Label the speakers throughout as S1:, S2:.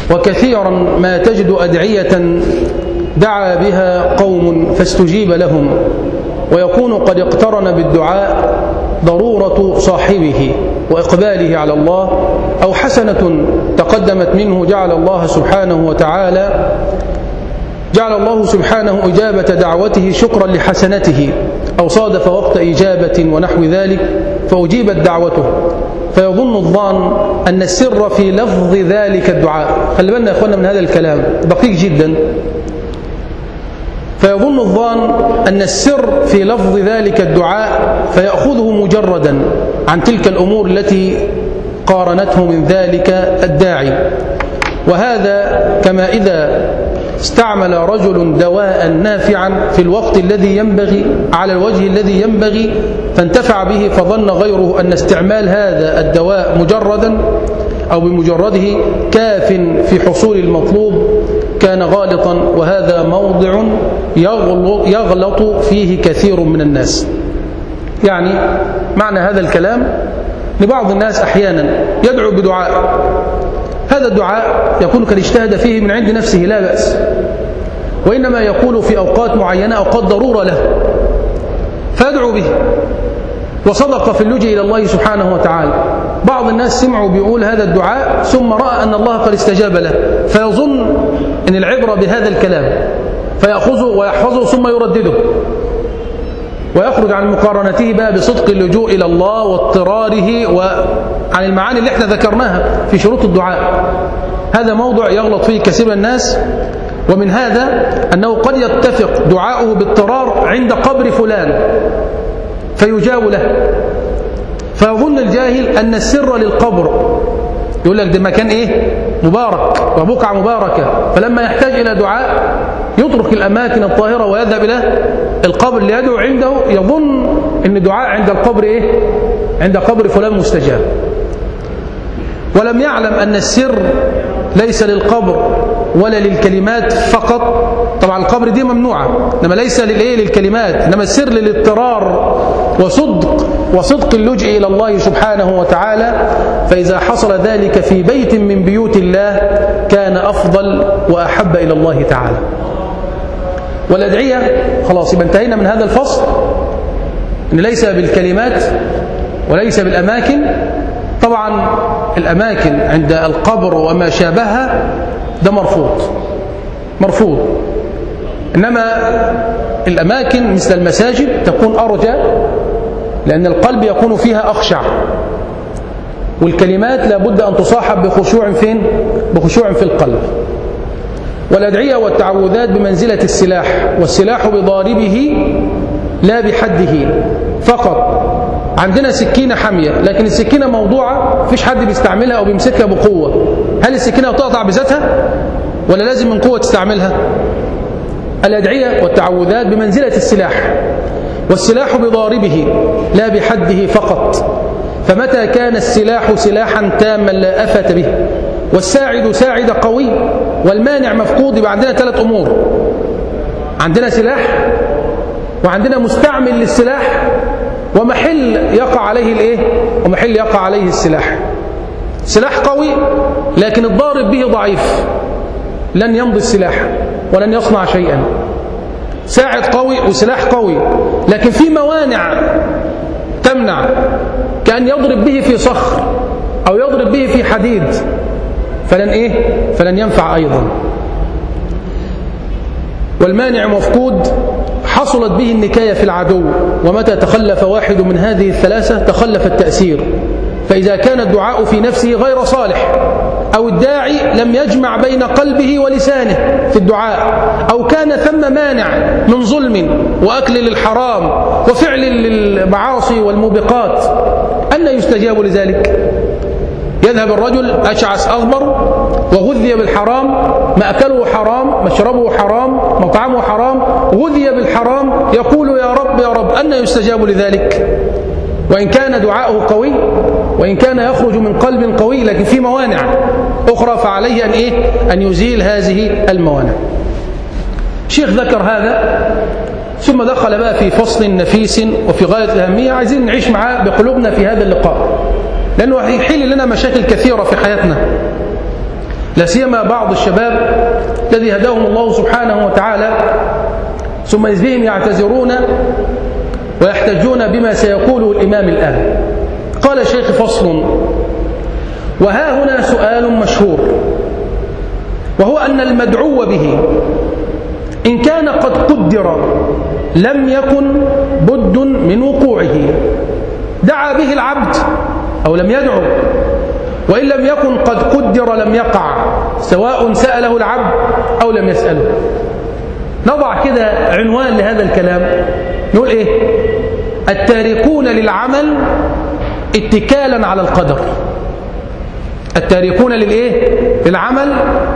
S1: وكثيرا ما تجد أدعية دعا بها قوم فاستجيب لهم، ويكون قد اقترن بالدعاء ضرورة صاحبه وإقباله على الله، أو حسنة تقدمت منه جعل الله سبحانه إجابة دعوته شكرا لحسنته، أو صادف وقت إجابة ونحو ذلك فأجيبت دعوته، فيظن الظان أن السر في لفظ ذلك الدعاء. خلي بالنا يا أخوانا من هذا الكلام دقيق جدا. فيظن الظان أن السر في لفظ ذلك الدعاء فيأخذه مجردا عن تلك الأمور التي قارنته من ذلك الداعي. وهذا كما إذا استعمل رجل دواء نافعا في الوقت الذي ينبغي على الوجه الذي ينبغي فانتفع به، فظن غيره أن استعمال هذا الدواء مجردا أو بمجرده كاف في حصول المطلوب، كان غالطا، وهذا موضع يغلط فيه كثير من الناس. يعني معنى هذا الكلام أن بعض الناس أحيانا يدعو بدعاء، هذا الدعاء يكون قد اجتهد فيه من عند نفسه لا بأس، وإنما يقول في أوقات معينة أوقات ضرورة له فيدعو به وصدق في اللجوء إلى الله سبحانه وتعالى. بعض الناس سمعوا بيقول هذا الدعاء ثم رأى أن الله قد استجاب له، فيظن أن العبرة بهذا الكلام فيأخذه ويحفظه ثم يردده، ويخرج عن مقارنته بقى بصدق اللجوء إلى الله واضطراره وعن المعاني اللي احنا ذكرناها في شروط الدعاء. هذا موضوع يغلط فيه كثير من الناس. ومن هذا أنه قد يتفق دعاؤه باضطرار عند قبر فلان فيجاب له، فيظن الجاهل أن السر للقبر، يقول لك ده مكان إيه؟ مبارك وبقعة مباركة، فلما يحتاج إلى دعاء يترك الأماكن الطاهرة ويذهب إلى القبر ليدعو عنده، يظن أن دعاء عند القبر إيه؟ عند قبر فلان مستجاب، ولم يعلم أن السر ليس للقبر ولا للكلمات فقط. طبعا القبر دي ممنوعة، إنما ليس للكلمات، إنما السر للاضطرار وصدق اللجوء إلى الله سبحانه وتعالى. فإذا حصل ذلك في بيت من بيوت الله كان أفضل وأحب إلى الله تعالى. والأدعية خلاص يبقى انتهينا من هذا الفصل، إن ليس بالكلمات وليس بالأماكن. طبعا الأماكن عند القبر وما شابهها ده مرفوض، إنما الأماكن مثل المساجد تكون أرجى، لأن القلب يكون فيها أخشع، والكلمات لابد أن تصاحب بخشوع فين؟ بخشوع في القلب. والأدعية والتعوذات بمنزلة السلاح، والسلاح بضاربه لا بحده فقط. عندنا سكينة حامية، لكن السكينة موضوعة فيش حد بيستعملها أو بيمسكها بقوة. هل السكينة تقطع بذاتها ولا لازم من قوة تستعملها؟ الأدعية والتعوذات بمنزلة السلاح، والسلاح بضاربه لا بحده فقط. فمتى كان السلاح سلاحا تاما لا أفت به، والساعد ساعد قوي، والمانع مفقود، يبقى عندنا 3 أمور: عندنا سلاح، وعندنا مستعمل للسلاح، ومحل يقع عليه ومحل يقع عليه السلاح. سلاح قوي لكن الضارب به ضعيف، لن يمضي السلاح ولن يصنع شيئا. ساعد قوي وسلاح قوي، لكن في موانع تمنع، كأن يضرب به في صخر أو يضرب به في حديد، فلن ينفع أيضا. والمانع مفقود، حصلت به النكاية في العدو، ومتى تخلف واحد من هذه الثلاثة تخلف التأثير. فإذا كان الدعاء في نفسه غير صالح، أو الداعي لم يجمع بين قلبه ولسانه في الدعاء، أو كان ثم مانع من ظلم وأكل للحرام وفعل للمعاصي والموبقات، أن يستجاب لذلك؟ يذهب الرجل أشعث أغبر وغذي بالحرام، مأكله حرام، مشربه حرام، مطعمه حرام، غذي بالحرام، يقول يا رب يا رب، أن يستجاب لذلك؟ وإن كان دعاؤه قوي، وإن كان يخرج من قلب قوي، لكن في موانع أخرى، فعليه أن يزيل هذه الموانع. شيخ ذكر هذا، ثم دخل بقى في فصل نفيس وفي غاية الأهمية، عايزين نعيش معاه بقلوبنا في هذا اللقاء، لأنه يحل لنا مشاكل كثيرة في حياتنا. لا سيما بعض الشباب الذي هداهم الله سبحانه وتعالى، ثم إذ بهم يعتذرون ويحتجون بما سيقوله الإمام الآن. قال الشيخ: فصل. وها هنا سؤال مشهور، وهو أن المدعو به إن كان قد قدر لم يكن بد من وقوعه، دعا به العبد أو لم يدعو، وإن لم يكن قد قدر لم يقع، سواء سأله العبد أو لم يسأله. نضع كده عنوان لهذا الكلام، نقول إيه؟ التاركون للعمل اتكالا على القدر. التاركون للإيه؟ للعمل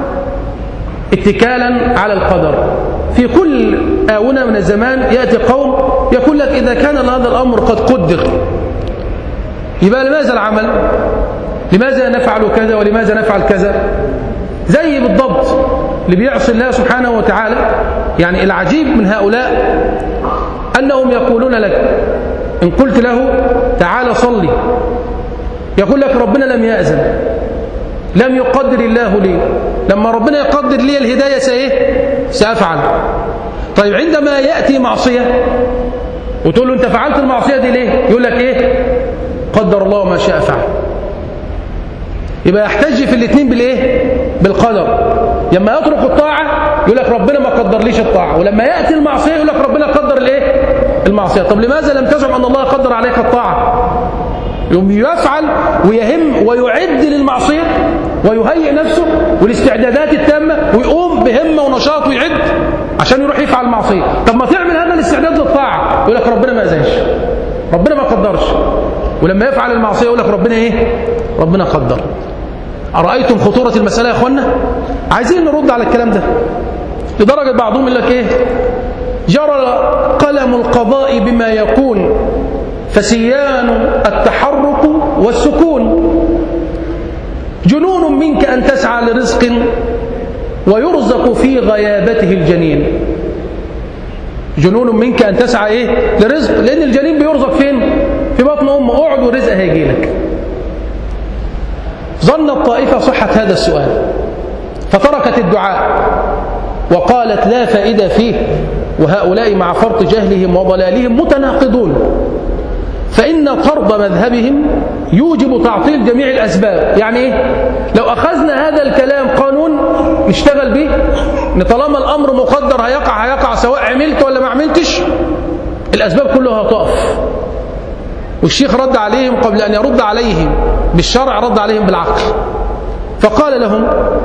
S1: اتكالا على القدر. في كل آونة من الزمان يأتي قوم يقول لك إذا كان هذا الأمر قد قدر يبقى لماذا العمل؟ لماذا نفعل كذا ولماذا نفعل كذا؟ زي بالضبط اللي بيعصي الله سبحانه وتعالى. يعني العجيب من هؤلاء أنهم يقولون لك إن قلت له تعال صلي يقول لك ربنا لم يأذن، لم يقدر الله لي، لما ربنا يقدر لي الهداية سأفعل. طيب عندما يأتي معصية وتقول له أنت فعلت المعصية دي ليه؟ يقول لك إيه؟ قدر الله ما شاء فعل. يبقى يحتج في الاثنين بالإيه؟ بالقدر. لما يترك الطاعة يقول لك ربنا ما قدر ليش الطاعة، ولما يأتي المعصية يقول لك ربنا قدر الإيه؟ المعصية. طب لماذا لم تزعم أن الله قدر عليك الطاعة؟ يفعل ويهم ويعد للمعصية ويهيئ نفسه والاستعدادات التامة ويقوم بهمة ونشاط ويعد عشان يروح يفعل المعصية. طب ما تعمل هذا الاستعداد للطاعة، يقول لك ربنا ما أذنش، ربنا ما قدرش. ولما يفعل المعصية يقول لك ربنا إيه؟ ربنا قدر. أرأيتم خطورة المسألة يا أخوانا؟ عايزين نرد على الكلام ده، لدرجة بعضهم يقول لك إيه؟ جرى قلم القضاء بما يكون فسيان التحرك والسكون، جنون منك أن تسعى لرزق ويرزق في غيابته الجنين. جنون منك أن تسعى إيه؟ لرزق، لأن الجنين بيرزق فين؟ في بطن أمه. اقعد ورزق هيجي لك. ظن الطائفة صحة هذا السؤال فتركت الدعاء وقالت لا فائدة فيه، وهؤلاء مع فرط جهلهم وضلالهم متناقضون، فإن طرد مذهبهم يوجب تعطيل جميع الأسباب. يعني إيه؟ لو أخذنا هذا الكلام قانون نشتغل به، إن طالما الأمر مقدر هيقع سواء عملت ولا ما عملتش، الأسباب كلها هتقف. والشيخ رد عليهم قبل أن يرد عليهم بالشرع، رد عليهم بالعقل، فقال لهم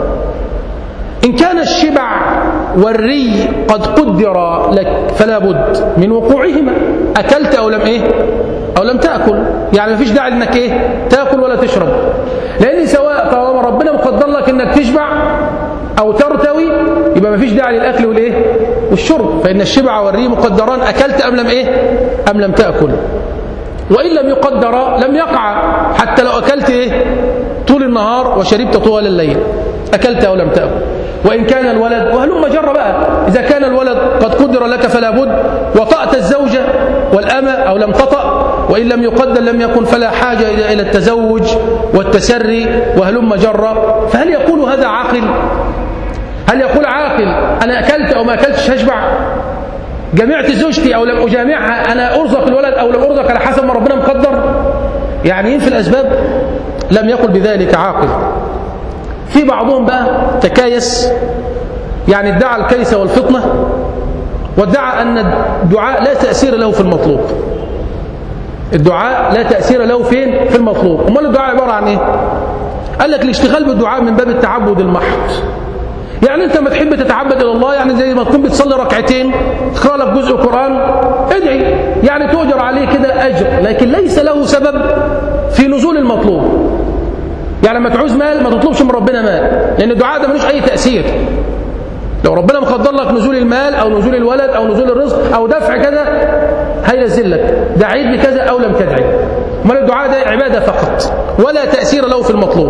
S1: إن كان الشبع والري قد قدر لك فلا بد من وقوعهما، أكلت أو لم إيه؟ أو لم تأكل. يعني ما فيش داعي إنك إيه؟ تأكل ولا تشرب، لأن سواء طالما ربنا مقدر لك إنك تشبع أو ترتوي يبقى ما فيش داعي للأكل والإيه؟ والشرب، فإن الشبع والري مقدران، أكلت أم لم إيه؟ أم لم تأكل. وإن لم يقدر لم يقع، حتى لو أكلت إيه؟ طول النهار وشربت طوال الليل، أكلت أو لم تأكل. وإن كان الولد، وهلم جر بقى، إذا كان الولد قد قدر لك فلا بد، وطأت الزوجة والأمة أو لم تطأ، وإن لم يقدر لم يكن فلا حاجة إلى التزوج والتسري، وهلم جر. فهل يقول هذا عاقل؟ هل يقول عاقل أنا أكلت أو ما أكلتش هشبع؟ جمعت زوجتي أو لم أجامعها أنا أرزق الولد أو لم أرزق على حسب ما ربنا مقدر؟ يعني إيه في الأسباب؟ لم يقل بذلك عاقل. في بعضهم بقى تكايس، يعني ادعى الكيس والفطنة، وادعى أن الدعاء لا تأثير له في المطلوب. الدعاء لا تأثير له فين؟ في المطلوب. أمال الدعاء عبارة عن إيه؟ قال لك الاشتغال بالدعاء من باب التعبد المحض. يعني أنت ما تحب تتعبد إلى الله، يعني زي ما تكون بتصلي ركعتين تقرأ لك جزء قرآن ادعي، يعني تؤجر عليه كده أجر، لكن ليس له سبب في نزول المطلوب. يعني لما تعوز مال ما تطلبش من ربنا مال، لأن الدعاء ده ملوش أي تأثير. لو ربنا مقدر لك نزول المال أو نزول الولد أو نزول الرزق أو دفع كذا هينزل لك، دعيت بكذا أو لم تدعي. أمال الدعاء ده عبادة فقط ولا تأثير له في المطلوب.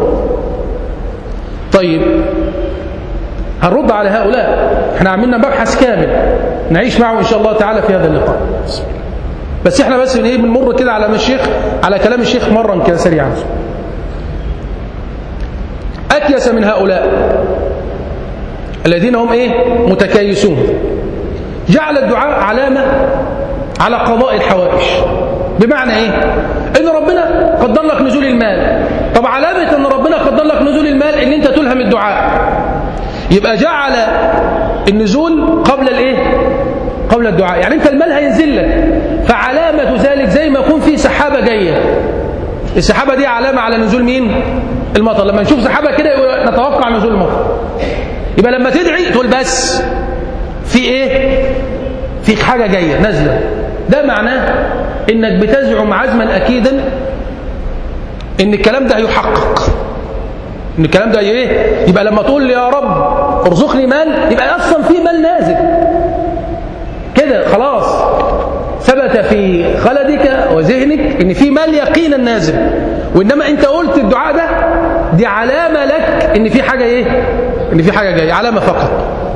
S1: طيب هنرد على هؤلاء، احنا عملنا مبحث كامل نعيش معه إن شاء الله تعالى في هذا اللقاء، بس احنا بس بنمر كده على الشيخ، على كلام الشيخ مرة كده سريعا. أكيس من هؤلاء الذين هم متكيسون، جعل الدعاء علامة على قضاء الحوائج. بمعنى إن ربنا قدر لك نزول المال. طب علامة إن ربنا قدر لك نزول المال إن أنت تلهم الدعاء، يبقى جعل النزول قبل الدعاء. يعني أنت المال هينزل لك، فعلامة ذلك زي ما يكون في سحابة جاية، السحابة دي علامة على نزول مين؟ المطر. لما نشوف سحابة كده نتوقع نزول المطر. يبقى لما تدعي تقول بس في حاجة جاية نازلة. ده معناه إنك بتزعم عزما أكيدا إن الكلام ده هيحقق، إن الكلام ده يبقى لما تقول يا رب ارزقني مال، يبقى أصلا في مال نازل كده، خلاص ثبت في خلدك وذهنك إن في مال يقينا نازل. وإنما أنت قلت الدعاء ده، دي علامة لك إن في حاجة إن في حاجة جاية، علامة فقط.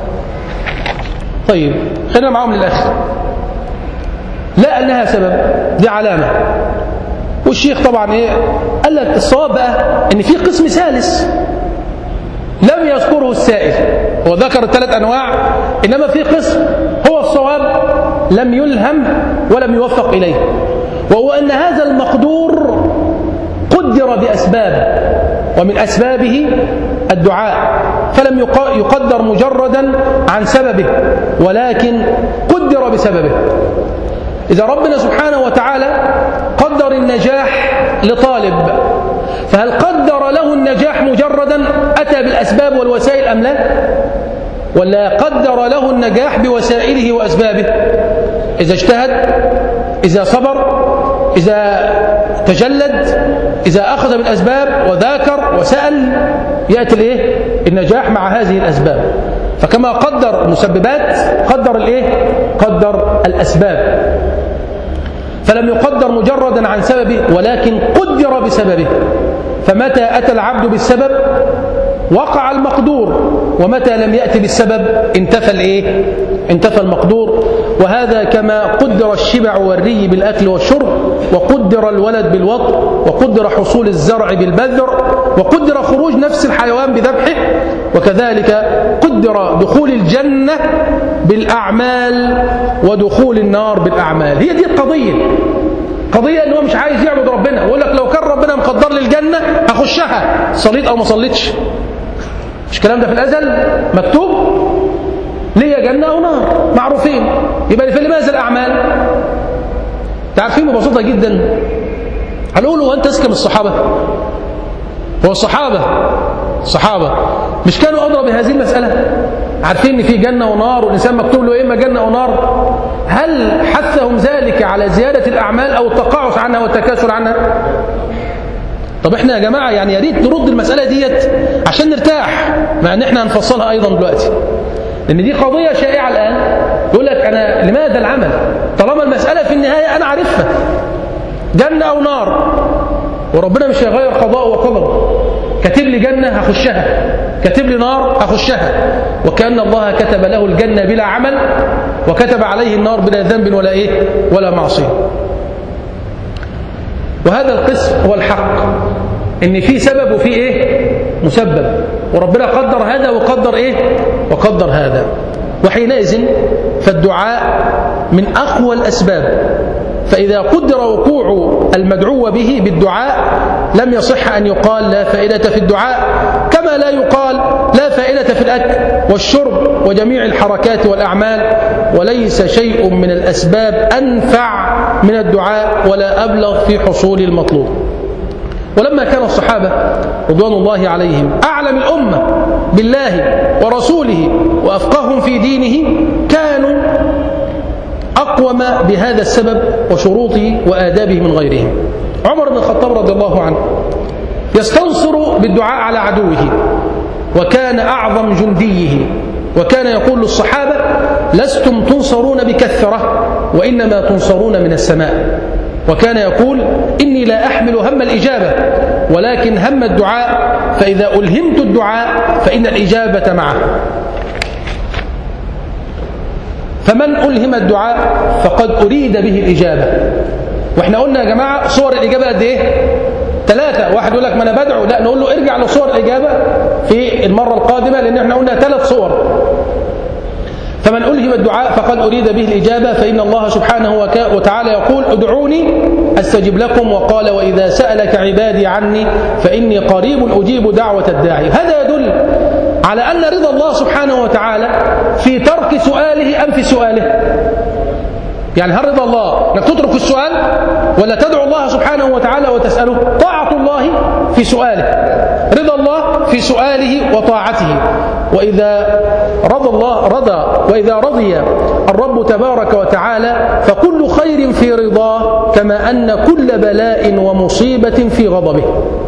S1: طيب خلينا معاهم للآخر. لا أنها سبب، دي علامة. والشيخ طبعا قال لك الصواب بقى إن في قسم ثالث لم يذكره السائل. هو ذكر ال3 أنواع، إنما في قسم هو الصواب لم يلهم ولم يوفق إليه، وهو أن هذا المقدور قدر بأسباب، ومن أسبابه الدعاء، فلم يقدر مجردا عن سببه، ولكن قدر بسببه. إذا ربنا سبحانه وتعالى قدر النجاح لطالب، فهل قدر له النجاح مجردا أتى بالأسباب والوسائل أم لا؟ ولا قدر له النجاح بوسائله وأسبابه؟ إذا اجتهد، إذا صبر، إذا تجلد، إذا أخذ بالأسباب وذاكر وسأل، يأتي النجاح مع هذه الأسباب. فكما قدر المسببات قدر الأسباب، فلم يقدر مجردا عن سببه، ولكن قدر بسببه. فمتى أتى العبد بالسبب وقع المقدور، ومتى لم يأتي بالسبب انتفى المقدور. وهذا كما قدر الشبع والري بالأكل والشرب، وقدر الولد بالوطء، وقدر حصول الزرع بالبذر، وقدر خروج نفس الحيوان بذبحه، وكذلك قدر دخول الجنة بالأعمال ودخول النار بالأعمال. هي دي قضية أنه مش عايز يعبد ربنا، ويقول لك لو كان ربنا مقدر لي الجنة هخشها، صليت أو ما صليتش. مش الكلام ده في الأزل مكتوب؟ ليه جنة أو نار معروفين، يبقى في لماذا الأعمال؟ تعرفين ببساطة جدا، هنقولوا وأنت أذكى من الصحابة؟ هو الصحابة مش كانوا أدرى بهذه المسألة؟ عارفين إن في جنة ونار، والإنسان مكتوب له إما جنة أو نار. هل حثهم ذلك على زيادة الأعمال أو التقاعس عنها والتكاسل عنها؟ طب إحنا يا جماعة يعني يا ريت نرد المسألة ديت عشان نرتاح، مع إن إحنا هنفصلها أيضا دلوقتي، لأن دي قضية شائعة الآن. يقول لك أنا لماذا العمل طالما المسألة في النهاية أنا عارفها، جنة أو نار، وربنا مش هيغير قضاء وقدر. كتب لي جنة هخشها، كتب لي نار هخشها، وكأن الله كتب له الجنة بلا عمل، وكتب عليه النار بلا ذنب ولا معصية. وهذا القسم هو الحق، إن في سبب وفي مسبب، وربنا قدر هذا وقدر هذا. وحينئذ فالدعاء من أقوى الأسباب. فإذا قدر وقوع المدعو به بالدعاء لم يصح أن يقال لا فائدة في الدعاء، كما لا يقال لا فائدة في الأكل والشرب وجميع الحركات والأعمال. وليس شيء من الأسباب أنفع من الدعاء ولا أبلغ في حصول المطلوب. ولما كان الصحابة رضوان الله عليهم أعلم الأمة بالله ورسوله وأفقههم في دينه، كانوا أقوم بهذا السبب وشروطه وآدابه من غيرهم. عمر بن الخطاب رضي الله عنه يستنصر بالدعاء على عدوه، وكان أعظم جنديه، وكان يقول للصحابة: لستم تنصرون بكثرة، وإنما تنصرون من السماء. وكان يقول: إني لا أحمل هم الإجابة، ولكن هم الدعاء، فإذا ألهمت الدعاء فإن الإجابة معه. فمن ألهم الدعاء فقد أريد به الإجابة. وإحنا قلنا يا جماعة صور الإجابة قد إيه؟ 3. واحد يقول لك ما أنا بدعو، لا نقول له ارجع لصور الإجابة في المرة القادمة، لأن احنا قلنا 3 صور. فمن ألهم الدعاء فقد أريد به الإجابة، فإن الله سبحانه وتعالى يقول ادعوني أستجب لكم، وقال وإذا سألك عبادي عني فإني قريب أجيب دعوة الداعي. هذا يدل على أن رضا الله سبحانه وتعالى في ترك سؤاله أم في سؤاله. يعني هل رضا الله أنك تترك السؤال ولا تدعو الله سبحانه وتعالى وتسأله؟ طاعة الله في سؤاله، رضا الله في سؤاله وطاعته. وإذا رضي الرب تبارك وتعالى فكل خير في رضاه، كما أن كل بلاء ومصيبة في غضبه.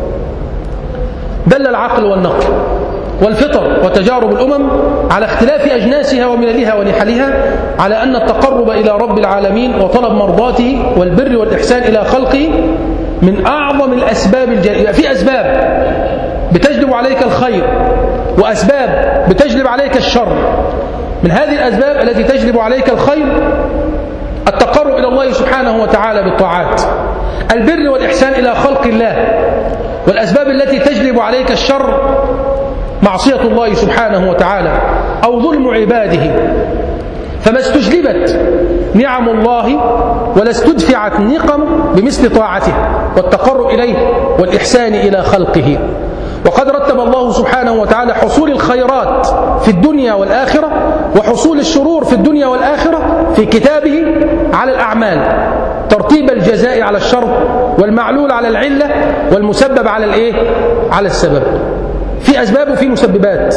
S1: دل العقل والنقل والفطر وتجارب الأمم على اختلاف أجناسها ومللها ونحلها على أن التقرب إلى رب العالمين وطلب مرضاته والبر والإحسان إلى خلقه من أعظم الأسباب الجليلة. في أسباب بتجلب عليك الخير وأسباب بتجلب عليك الشر. من هذه الأسباب التي تجلب عليك الخير التقرب إلى الله سبحانه وتعالى بالطاعات، البر والإحسان إلى خلق الله. والأسباب التي تجلب عليك الشر معصية الله سبحانه وتعالى أو ظلم عباده. فما استجلبت نعم الله ولا استدفعت نقم بمثل طاعته والتقرب إليه والإحسان إلى خلقه. وقد رتب الله سبحانه وتعالى حصول الخيرات في الدنيا والآخرة وحصول الشرور في الدنيا والآخرة في كتابه على الأعمال، ترتيب الجزاء على الشر والمعلول على العلة والمسبب على السبب. في أسباب وفي مسببات،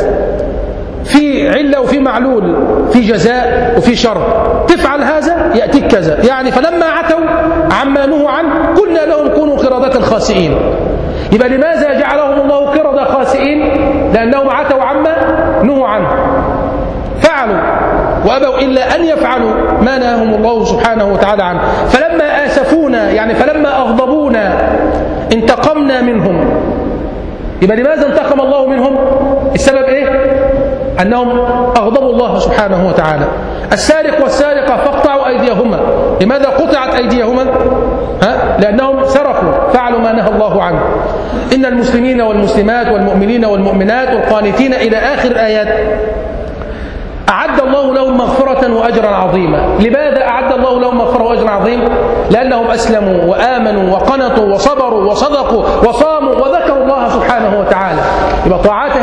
S1: في علة وفي معلول، في جزاء وفي شر. تفعل هذا يأتيك كذا. يعني فلما عتوا عما نهوا عنه قلنا لهم كونوا قردة خاسئين. يبقى لماذا جعلهم الله قردة خاسئين؟ لأنهم عتوا عما نهوا عنه، فعلوا وأبوا إلا أن يفعلوا ما نهاهم الله سبحانه وتعالى عنه. فلما آسفونا يعني فلما أغضبونا انتقمنا منهم. يبقى لماذا انتقم الله منهم؟ السبب أنهم أغضبوا الله سبحانه وتعالى. السارق والسارقة فاقطعوا أيديهما. لماذا قطعت أيديهما؟ لأنهم سرقوا، فعلوا ما نهى الله عنه. إن المسلمين والمسلمات والمؤمنين والمؤمنات والقانتين إلى آخر الآيات أعد الله لهم مغفرة وأجرا عظيما. لماذا أعد الله لهم مغفرة وأجرا عظيما؟ لأنهم أسلموا وآمنوا وقنطوا وصبروا وصدقوا وصاموا وذكروا الله سبحانه وتعالى. يبقى طاعاته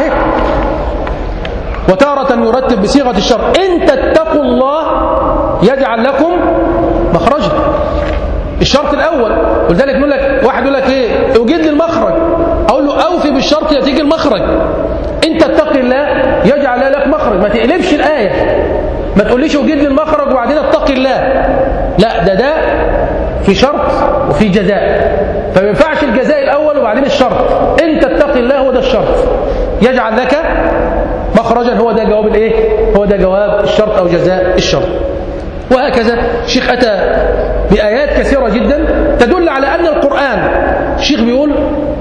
S1: وتارة يرتب بصيغة الشر إن تتقوا الله يجعل لكم مخرجا. الشرط الأول. ولذلك نقول لك واحد يقول لك اوجد لي المخرج، أقول له أوفي بالشرط يأتيك المخرج. إن تتقي الله يجعل لك مخرج. ما تقلبش الآية، ما تقوليش اوجد لي المخرج وبعدين اتقي الله. لا، ده في شرط وفي جزاء، فما ينفعش الجزاء الأول وبعدين الشرط. إن تتقي الله هو ده الشرط، يجعل لك مخرجا هو ده جواب هو ده جواب الشرط أو جزاء الشرط. وهكذا الشيخ أتى بآيات كثيرة جدا تدل على أن القرآن، الشيخ بيقول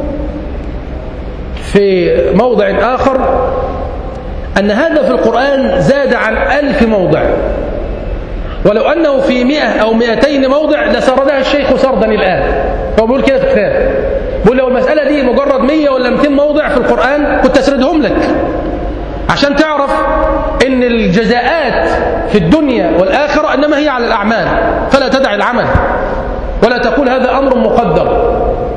S1: في موضع آخر أن هذا في القرآن زاد عن 1000 موضع، ولو أنه في 100 أو 200 موضع لسردها الشيخ سردا الآن. هو بيقول كده في كتاب، بيقول لو المسألة دي مجرد 100 ولا 200 موضع في القرآن كنت أسردهم لك عشان تعرف إن الجزاءات في الدنيا والآخرة إنما هي على الأعمال، فلا تدع العمل ولا تقول هذا أمر مقدر.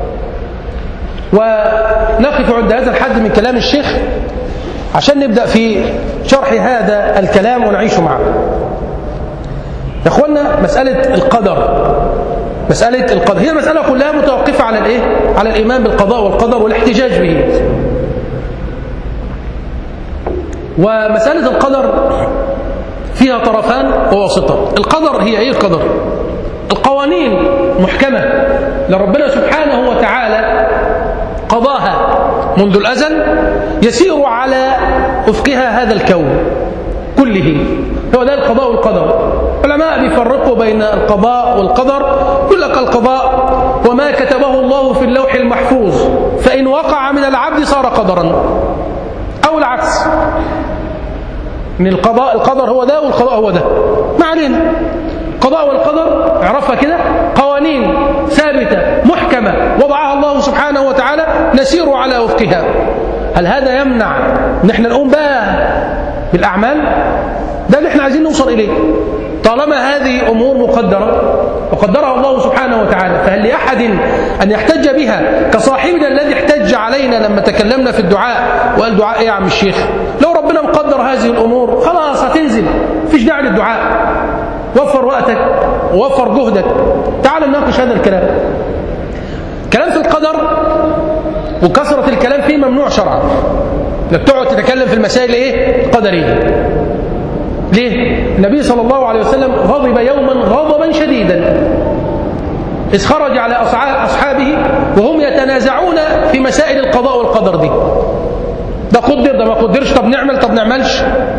S1: ونقف عند هذا الحد من كلام الشيخ عشان نبدأ في شرح هذا الكلام ونعيش معه. يا أخوانا، مسألة القدر هي مسألة كلها متوقفة على على الإيمان بالقضاء والقدر والاحتجاج به. ومسألة القدر فيها طرفان وواسطة. القدر هي القدر؟ القوانين محكمة لربنا سبحانه وتعالى قضاها منذ الأزل يسير على وفقها هذا الكون كله. هو ده القضاء والقدر. العلماء بيفرقوا بين القضاء والقدر. يقول لك القضاء وما كتبه الله في اللوح المحفوظ، فإن وقع من العبد صار قدرا، أو العكس، من القدر هو ده والقضاء هو ده. ما علينا. القضاء والقدر اعرفها كده قوانين ثابتة محكمة وضعها الله سبحانه وتعالى نسير على وفقها. هل هذا يمنع ان احنا نقوم بقى بالأعمال؟ ده اللي احنا عايزين نوصل إليه. طالما هذه أمور مقدرة وقدرها الله سبحانه وتعالى، فهل لأحد أن يحتج بها كصاحبنا الذي احتج علينا لما تكلمنا في الدعاء وقال دعاء إيه يا عم الشيخ؟ لو ربنا مقدر هذه الأمور خلاص هتنزل، مفيش داعي للدعاء، وفر وقتك ووفر جهدك. تعال نناقش هذا الكلام. كلام في القدر وكثرة الكلام فيه ممنوع شرعا، انك تقعد تتكلم في المسائل ايه القدريه. ليه؟ النبي صلى الله عليه وسلم غضب يوما غضبا شديدا إذ خرج على أصحابه وهم يتنازعون في مسائل القضاء والقدر دي. ده قدر، ده ما قدرش، طب نعمل، طب نعملش.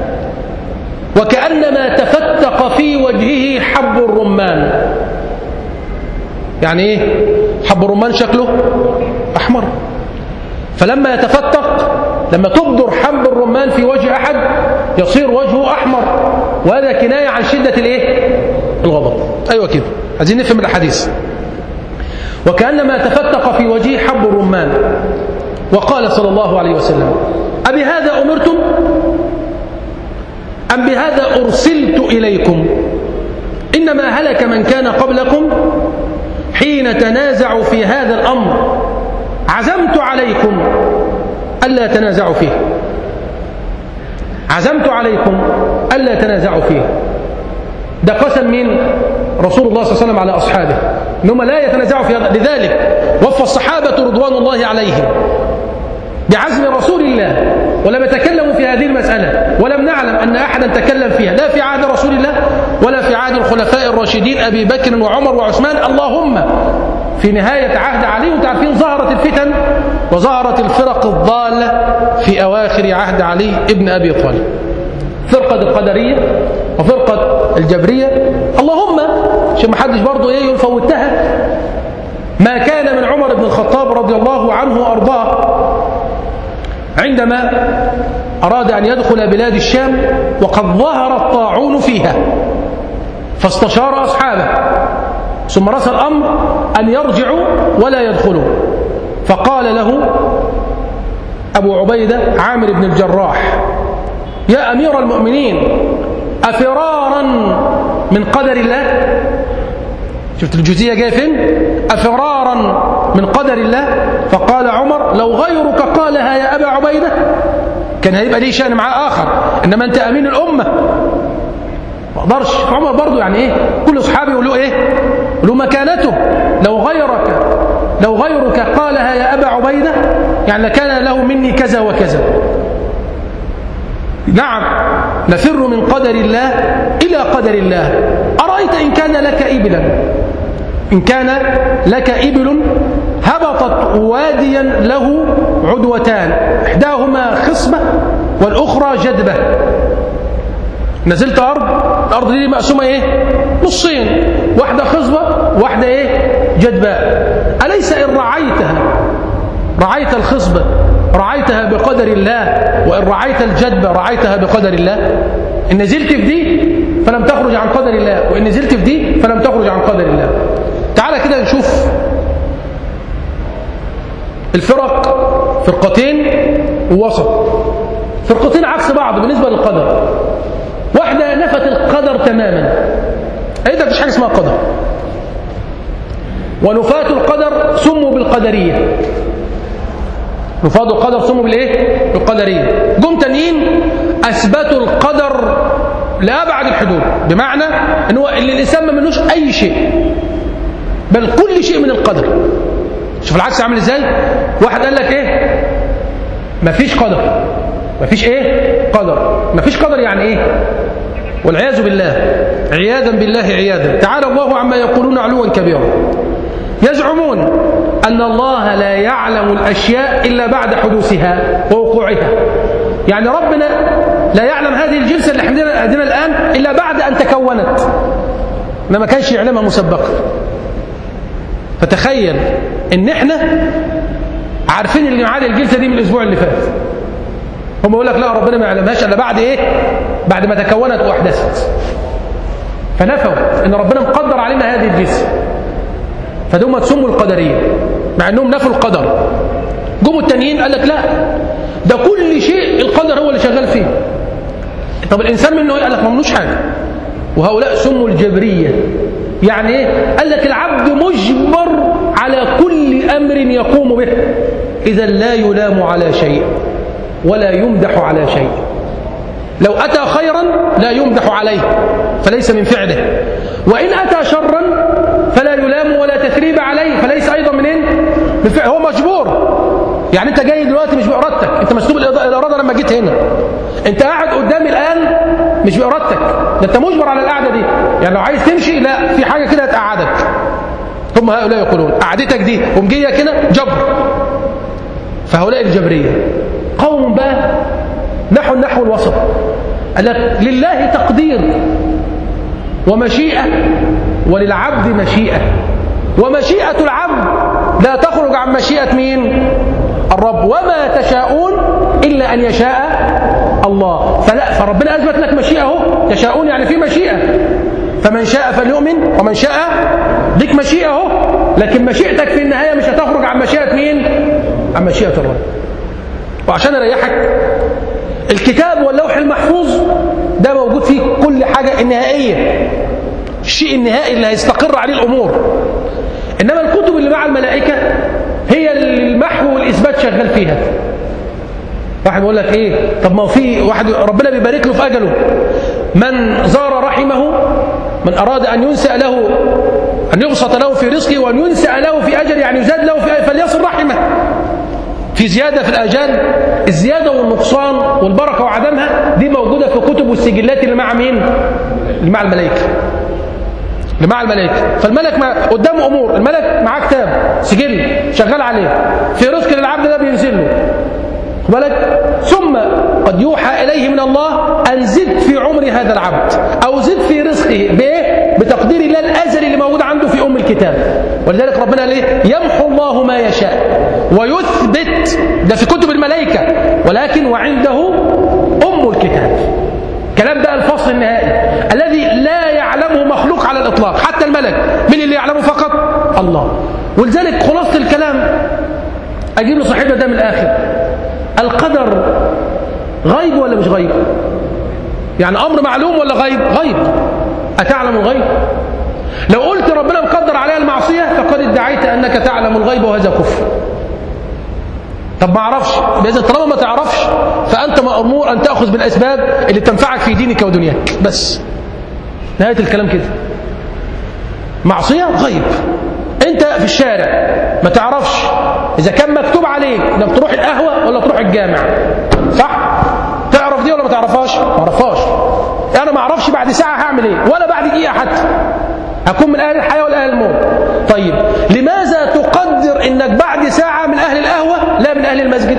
S1: وكأنما تفتق في وجهه حب الرمان. يعني ايه حب الرمان؟ شكله أحمر، فلما يتفتق، لما تبدر حب الرمان في وجه أحد يصير وجهه أحمر، وهذا كناية عن شدة الايه الغضب. أيوة كده، عايزين نفهم الحديث. وكأنما تفتق في وجهه حب الرمان. وقال صلى الله عليه وسلم: أبهذا أمرتم أم بهذا أرسلت إليكم؟ إنما هلك من كان قبلكم حين تنازعوا في هذا الأمر، عزمت عليكم ألا تنازعوا فيه. عزمت عليكم ألا تنازعوا فيه. ده قسم من رسول الله صلى الله عليه وسلم على أصحابه إنهم لا يتنازعوا في هذا. لذلك وفى الصحابة رضوان الله عليهم بعزم رسول الله، ولم يتكلموا في هذه المسألة، ولم نعلم أن أحدا تكلم فيها لا في عهد رسول الله ولا في عهد الخلفاء الراشدين أبي بكر وعمر وعثمان، اللهم في نهاية عهد علي. وتعرفين ظهرت الفتن وظهرت الفرق الضالة في أواخر عهد علي ابن أبي طالب، فرقة القدرية وفرقة الجبرية. اللهم عشان ما حدش برضه يفوتها، ما كان من عمر بن الخطاب رضي الله عنه وأرضاه عندما أراد أن يدخل بلاد الشام وقد ظهر الطاعون فيها، فاستشار أصحابه ثم رسى الأمر أن يرجعوا ولا يدخلوا، فقال له أبو عبيدة عامر بن الجراح: يا أمير المؤمنين، أفرارا من قدر الله؟ شفت الجزئية جاية فين؟ أفرارا من قدر الله. فقال عمر: لو غيرك قالها يا أبا عبيدة كان هيبقى ليه شأن معاه آخر، إنما أنت أمين الأمة ما أقدرش. عمر برضو يعني إيه، كل أصحابي يقولوا إيه، يقولوا مكانته. لو غيرك قالها يا أبا عبيدة يعني كان له مني كذا وكذا. نعم، نفر من قدر الله إلى قدر الله. أرأيت إن كان لك إبلا، إن كان لك إبل هبطت واديا له عدوتان، إحداهما خصبة والأخرى جدبة، نزلت أرض، الأرض دي مقسومة إيه؟ نصين، واحدة خصبة واحدة إيه؟ جدباء. أليس إن رعيت الخصبة رعيتها بقدر الله، وإن رعيت الجدبة رعيتها بقدر الله؟ إن نزلت في دي فلم تخرج عن قدر الله، وإن نزلت في دي فلم تخرج عن قدر الله. تعال كده نشوف الفرق، فرقتين ووسط، فرقتين عكس بعض بالنسبة للقدر. واحدة نفت القدر تماما، أي ده مفيش حاجة اسمها قدر، ونفاة القدر سموا بالقدرية. نفاة القدر سموا بالإيه؟ بالقدرية. جم تانيين أثبتوا القدر لأبعد الحدود، بمعنى أنه اللي الإنسان ما منوش أي شيء، بل كل شيء من القدر. شوف العكس عامل إزاي. واحد قال لك إيه؟ مفيش قدر، مفيش إيه؟ قدر. مفيش قدر يعني إيه؟ والعياذ بالله، عياذا بالله عياذا، تعالى الله عما يقولون علوا كبيرا. يزعمون أن الله لا يعلم الأشياء إلا بعد حدوثها ووقوعها. يعني ربنا لا يعلم هذه الجنس اللي عندنا الآن إلا بعد أن تكونت، ما كانش يعلمها مسبقا. فتخيل إن إحنا عارفين اللي معاد الجنسة دي من الأسبوع اللي فات، هم يقول لك لا ربنا ما يعلمهاش إلا بعد إيه؟ بعد ما تكونت وأحدثت. فنفوا إن ربنا مقدر علينا هذه الجنسة، فدوم تسموا القدرية، مع أنهم نفوا القدر. جم التانيين قال لك لا، ده كل شيء القدر هو اللي شغال فيه. طب الإنسان منه قال لك ما ملوش حاجة. وهؤلاء سموا الجبرية. يعني ايه؟ قال لك العبد مجبر على كل أمر يقوم به، إذا لا يلام على شيء ولا يمدح على شيء. لو أتى خيرا لا يمدح عليه فليس من فعله، وإن أتى شرا فلا يلام ولا تثريب عليه فليس أيضا من فعله. هو مجبور. يعني أنت جاي دلوقتي مش بإرادتك، أنت مسلوب الإرادة لما جيت هنا. أنت قاعد قدامي الآن مش بإرادتك، ده أنت مجبر على القعدة دي. يعني لو عايز تمشي لا، في حاجة كده هتقعدك. هم هؤلاء يقولون قعدتك دي ومجية كده جبر. فهؤلاء الجبرية قوم بقى نحو الوسط. قال لك لله تقدير ومشيئة وللعبد مشيئة، ومشيئة العبد لا تخرج عن مشيئة مين؟ الرب. وما تشاءون إلا أن يشاء الله. فربنا أثبت لك مشيئة. تشاءون يعني في مشيئة، فمن شاء فليؤمن ومن شاء لك مشيئة. لكن مشيئتك في النهاية مش هتخرج عن مشيئة مين؟ عن مشيئة الرب. وعشان أريحك، الكتاب واللوح المحفوظ ده موجود فيه كل حاجة النهائية، الشيء النهائي اللي هيستقر عليه الأمور. إنما الكتب اللي مع الملائكة هي المحو والإثبات شغال فيها. واحد بيقول لك إيه؟ طب ما في واحد ربنا بيبارك له في أجله. من زار رحمه، من أراد أن ينسأ له، أن يبسط له في رزقه وأن ينسأ له في أجل، يعني يزاد له في أجل، فليصل رحمه. في زيادة في الآجال. الزيادة والنقصان والبركة وعدمها دي موجودة في كتب والسجلات اللي مع مين؟ اللي مع الملائكة. اللي مع الملائكة. فالملك ما قدامه أمور، الملك معاه كتاب سجل شغال عليه، في رزق للعبد ده بينزل له بالك. ثم قد يوحى إليه من الله أن زد في عمر هذا العبد، أو زد في رزقه بإيه؟ بتقدير الله الأزلي اللي موجود عنده في أم الكتاب. ولذلك ربنا قال إيه؟ يمحو الله ما يشاء ويثبت. ده في كتب الملائكة، ولكن وعنده أم الكتاب. كلام ده الفصل النهائي الذي لا يعلمه مخلوق على الإطلاق، حتى الملك. من اللي يعلمه فقط؟ الله. ولذلك خلاصة الكلام، أجيب لصاحبنا ده من الآخر. القدر غيب ولا مش غيب؟ يعني أمر معلوم ولا غيب؟ غيب. أتعلم الغيب؟ لو قلت ربنا مقدر عليها المعصية فقد ادعيت أنك تعلم الغيب، وهذا كفر. طب ما أعرفش، إذا طالما ما تعرفش فأنت مأمور أن تأخذ بالأسباب اللي تنفعك في دينك ودنياك بس. نهاية الكلام كده. معصية غيب. أنت في الشارع ما تعرفش إذا كان مكتوب عليك إنك تروح القهوة ولا تروح الجامع، صح؟ تعرف دي ولا ما تعرفهاش؟ ما أعرفهاش. أنا ما أعرفش بعد ساعة هعمل إيه، ولا بعد دقيقة حتى. هكون من أهل الحياة ولا أهل الموت. طيب لماذا تقدر إنك بعد ساعة من أهل القهوة لا من أهل المسجد؟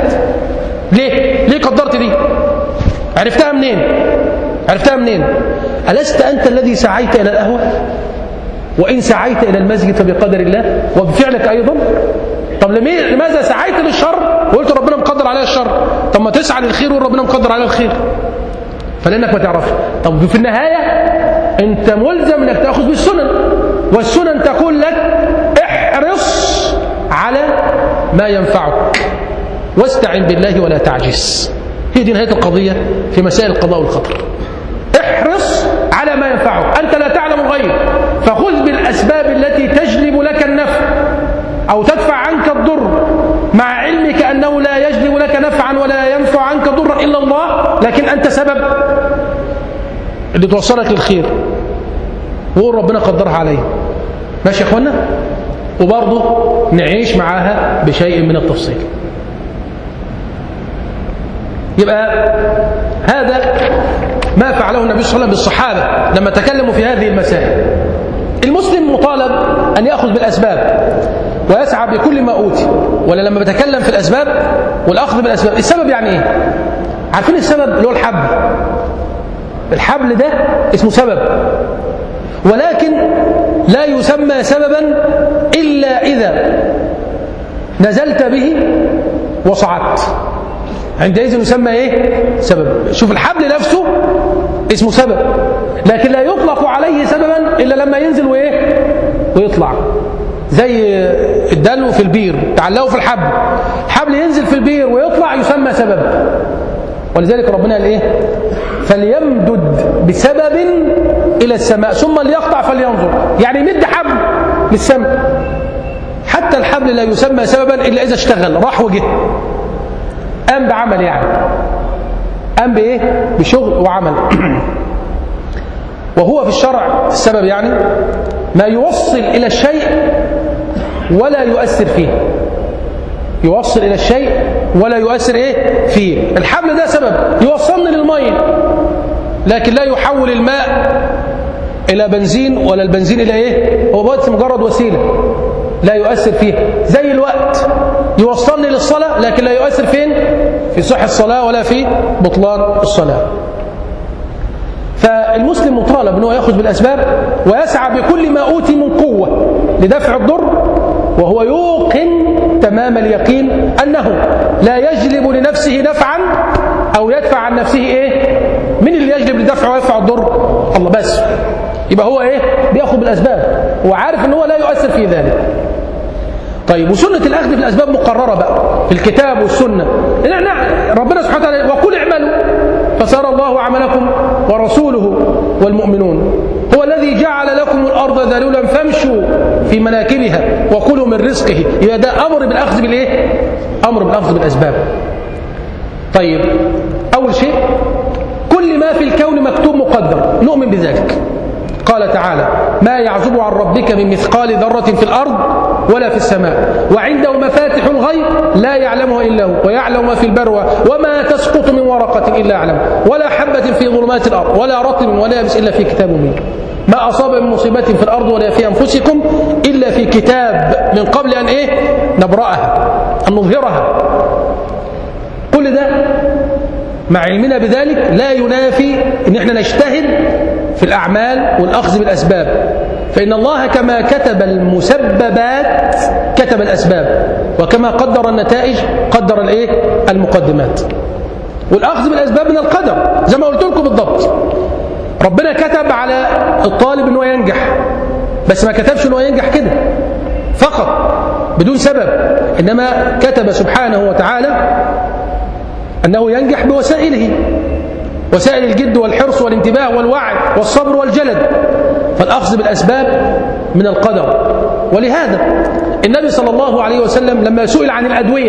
S1: ليه قدرت دي؟ عرفتها منين؟ ألست أنت الذي سعيت إلى القهوة؟ وإن سعيت إلى المسجد فبقدر الله وبفعلك أيضا. طب لماذا سعيت للشر وقلت ربنا مقدر عليها الشر؟ طب ما تسعى للخير وربنا مقدر عليها الخير. فلأنك ما تعرفش. طب في النهاية أنت ملزم أنك تأخذ بالسنن، والسنن تقول لك احرص على ما ينفعك واستعن بالله ولا تعجز. هي دي نهاية القضية في مسائل القضاء والقدر. احرص على ما ينفعك. أنت لا تعلم الغيب، فخذ بالأسباب التي تجلب لك النفع أو تدفع عنك الضر، مع علمك أنه لا يجلب لك نفعا ولا ينفع عنك ضرا إلا الله، لكن أنت سبب اللي توصلك للخير، وقول ربنا قدرها عليه. ماشي يا أخوانا؟ وبرضه نعيش معاها بشيء من التفصيل. يبقى هذا ما فعله النبي صلى الله عليه وسلم بالصحابة لما تكلموا في هذه المسائل. المسلم مطالب أن يأخذ بالأسباب ويسعى بكل ما أوتي. ولا لما بتكلم في الأسباب والأخذ بالأسباب، السبب يعني إيه؟ عارفين السبب اللي هو الحبل. الحبل ده اسمه سبب، ولكن لا يسمى سببا إلا إذا نزلت به وصعدت، عندئذ يسمى إيه؟ سبب. شوف الحبل نفسه اسمه سبب، لكن لا يطلق عليه سببا إلا لما ينزل وإيه؟ ويطلع. زي الدلو في البير، تعلقوا في الحبل، الحبل ينزل في سبب. ولذلك ربنا قال إيه؟ فليمدد بسبب إلى السماء ثم ليقطع فلينظر، يعني يمد حبل للسماء. حتى الحبل لا يسمى سببا إلا إذا اشتغل، راح وجه، قام بعمل، يعني قام بإيه؟ بشغل وعمل. وهو في الشرع السبب يعني ما يوصل إلى الشيء ولا يؤثر فيه، يوصل إلى الشيء ولا يؤثر إيه؟ فيه. الحبل ده سبب يوصلني للمية، لكن لا يحول الماء إلى بنزين ولا البنزين إلى إيه؟ هو بس مجرد وسيلة لا يؤثر فيها. زي الوقت يوصلني للصلاة لكن لا يؤثر فين؟ في صحة الصلاة ولا في بطلان الصلاة. فالمسلم مطالب أنه يأخذ بالأسباب ويسعى بكل ما أوتي من قوة لدفع الضر، وهو يوقن تمام اليقين أنه لا يجلب لنفسه نفعا أو يدفع عن نفسه إيه؟ من اللي يجلب لدفع ويدفع الضر؟ الله بس. يبقى هو إيه؟ بيأخذ بالأسباب وعارف أنه لا يؤثر في ذلك. طيب، وسنة الأخذ بالأسباب مقررة بقى في الكتاب والسنة. ربنا سبحانه وتعالى وقل اعملوا فسيرى الله عملكم ورسوله والمؤمنون. هو الذي جعل لكم الأرض ذلولا فامشوا في مناكبها وكلوا من رزقه. يبقى ده أمر بالأخذ بالإيه؟ أمر بالأخذ بالأسباب. طيب، أول شيء كل ما في الكون مكتوب مقدر، نؤمن بذلك. قال تعالى ما يعزب عن ربك من مثقال ذرة في الأرض ولا في السماء وعنده مفاتح الغيب لا يعلمها إلا هو ويعلم ما في البروى وما تسقط من ورقة إلا يعلم ولا حبة في ظلمات الأرض ولا رطب ولا يابس إلا في كتاب مبين ما أصاب من مصيبة في الأرض ولا في أنفسكم إلا في كتاب من قبل أن إيه؟ نبرأها، أن نظهرها. كل ده مع علمنا بذلك لا ينافي أن احنا نجتهد في الأعمال والأخذ بالأسباب، فإن الله كما كتب المسببات كتب الأسباب، وكما قدر النتائج قدر الإيه؟ المقدمات. والأخذ بالأسباب من القدر زي ما قلت لكم بالضبط. ربنا كتب على الطالب أنه ينجح، بس ما كتبش أنه ينجح كده فقط بدون سبب، إنما كتب سبحانه وتعالى أنه ينجح بوسائله، وسائل الجد والحرص والانتباه والوعي والصبر والجلد. فالأخذ بالأسباب من القدر. ولهذا النبي صلى الله عليه وسلم لما سئل عن الأدوية،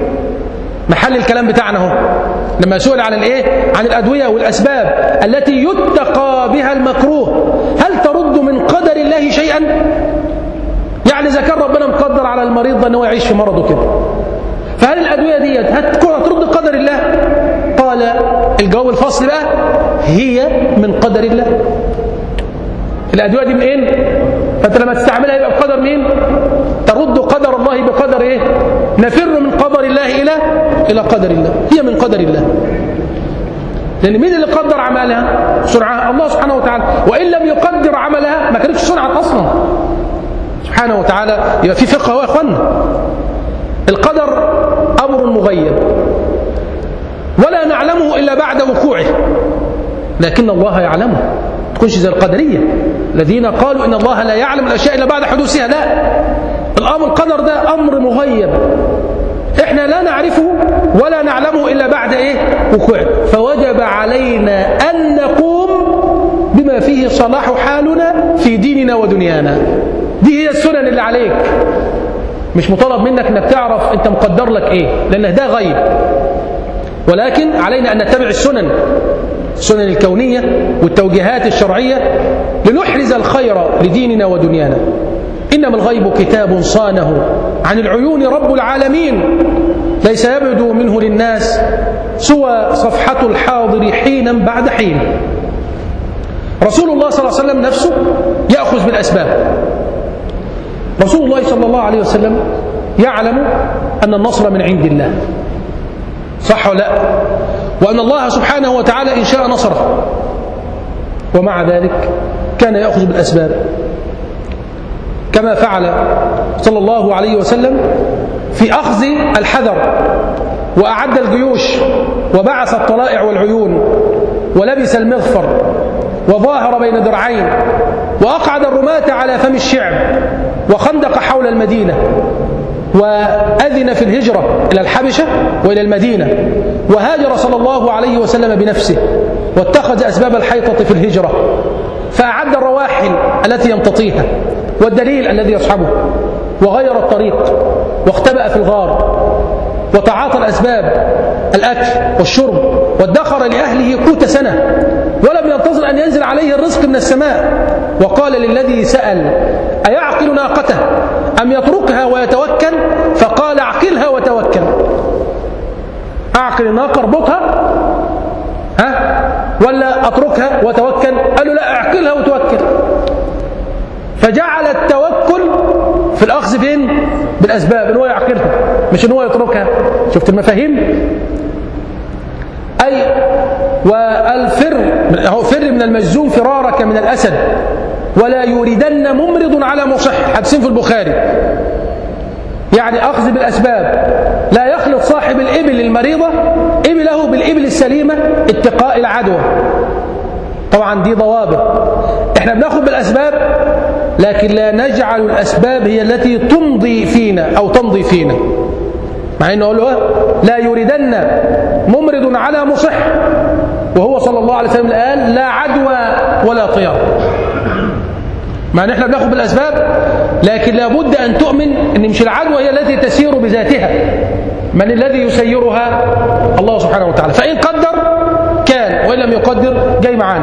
S1: محل الكلام بتاعنا هو، لما سئل عن الإيه؟ عن الأدوية والأسباب التي يتقى بها المكروه، هل ترد من قدر الله شيئا؟ يعني إذا كان ربنا مقدر على المريض أنه يعيش في مرضه كده، فهل الأدوية دي هترد قدر الله؟ قال الجواب الفصل بقى هي من قدر الله. الأدوية دي منين؟ فأنت لما تستعملها يبقى بقدر مين؟ ترد قدر الله بقدر إيه؟ نفر من قدر الله إلى قدر الله. هي من قدر الله، لأن مين اللي قدر عملها؟ صنعها الله سبحانه وتعالى. وإن لم يقدر عملها ما كانتش صنعت أصلا سبحانه وتعالى. يبقى في فقه هو يا أخوانا. القدر أمر مغيب ولا نعلمه إلا بعد وقوعه، لكن الله يعلمه. ما تكونش زي القدرية الذين قالوا إن الله لا يعلم الأشياء إلا بعد حدوثها. لا، القدر ده أمر مغيب إحنا لا نعرفه ولا نعلمه إلا بعد إيه؟ وقوعه. فوجب علينا أن نقوم بما فيه صلاح حالنا في ديننا ودنيانا. دي هي السنن اللي عليك. مش مطالب منك أنك تعرف أنت مقدر لك إيه، لأن ده غيب، ولكن علينا أن نتبع السنن الكونية والتوجيهات الشرعية لنحرز الخير لديننا ودنيانا. إنما الغيب كتاب صانه عن العيون رب العالمين، ليس يبدو منه للناس سوى صفحة الحاضر حينا بعد حين. رسول الله صلى الله عليه وسلم نفسه يأخذ بالأسباب. رسول الله صلى الله عليه وسلم يعلم أن النصر من عند الله، صح ولا لا؟ وأن الله سبحانه وتعالى إن شاء نصره، ومع ذلك كان يأخذ بالأسباب كما فعل صلى الله عليه وسلم في أخذ الحذر، وأعد الجيوش وبعث الطلائع والعيون ولبس المغفر وظاهر بين درعين وأقعد الرماة على فم الشعب وخندق حول المدينة وأذن في الهجرة إلى الحبشة وإلى المدينة، وهاجر صلى الله عليه وسلم بنفسه واتخذ أسباب الحيطة في الهجرة، فأعد الرواحل التي يمتطيها والدليل الذي يصحبه، وغير الطريق واختبأ في الغار، وتعاطى الأسباب الأكل والشرب، وادخر لأهله قوت سنة، ولم ينتظر أن ينزل عليه الرزق من السماء. وقال للذي سأل: أيعقل ناقته أم يتركها ويتوكل؟ فقال: أعقلها وتوكل. أعقل الناقة اربطها ولا أتركها وتوكل؟ قال له: لا، أعقلها وتوكل. فجعل التوكل في الأخذ فين؟ بالأسباب، إن هو يعقلها مش إن هو يتركها. شفت المفاهيم؟ أي فر من المجزوم فرارك من الأسد، ولا يريدن ممرض على مصح. حديثين في البخاري. يعني أخذ بالأسباب، لا يخلط صاحب الإبل المريضة إبله بالإبل السليمة اتقاء العدوى. طبعا دي ضوابط. احنا بناخذ بالأسباب، لكن لا نجعل الأسباب هي التي تمضي فينا أو تمضي فينا. مع أنه قال لا يريدن ممرض على مصح، وهو صلى الله عليه وسلم قال: لا عدوى ولا طيار. مع أن احنا بناخذ بالأسباب، لكن لابد أن تؤمن أن مش العدوى هي التي تسير بذاتها، من الذي يسيرها؟ الله سبحانه وتعالى. فإن قدر كان، وإن لم يقدر جاي معانا.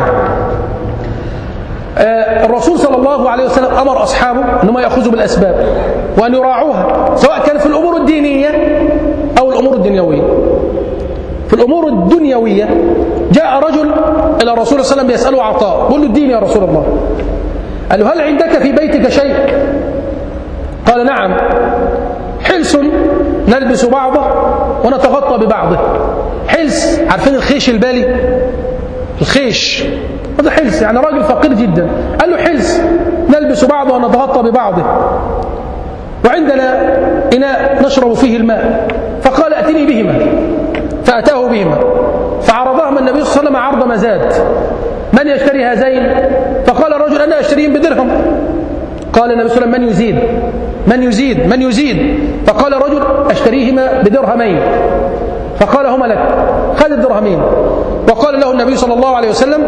S1: الرسول صلى الله عليه وسلم أمر أصحابه أنهم يأخذوا بالأسباب وأن يراعوها، سواء كان في الأمور الدينية أو الأمور الدنيوية. في الأمور الدنيوية جاء رجل إلى الرسول صلى الله عليه وسلم يسأله عطاء، قل له: الدين يا رسول الله. قال له: هل عندك في بيتك شيء؟ قال: نعم، حلس نلبس بعضه ونتغطى ببعضه. حلس، عارفين الخيش البالي؟ الخيش هذا حلس، يعني راجل فقير جدا. قال له: حلس نلبس بعضه ونتغطى ببعضه، وعندنا إناء نشرب فيه الماء. فقال: أتني بهما. فأتاه بهما، فعرضهما النبي صلى الله عليه وسلم عرض مزاد: من يشتري هذين؟ فقال الرجل: أنا أشتريهم بدرهم. قال النبي صلى الله عليه وسلم: من يزيد؟ من يزيد؟ من يزيد؟ فقال الرجل: أشتريهما بدرهمين. فقال: هما لك. خذ الدرهمين. وقال له النبي صلى الله عليه وسلم: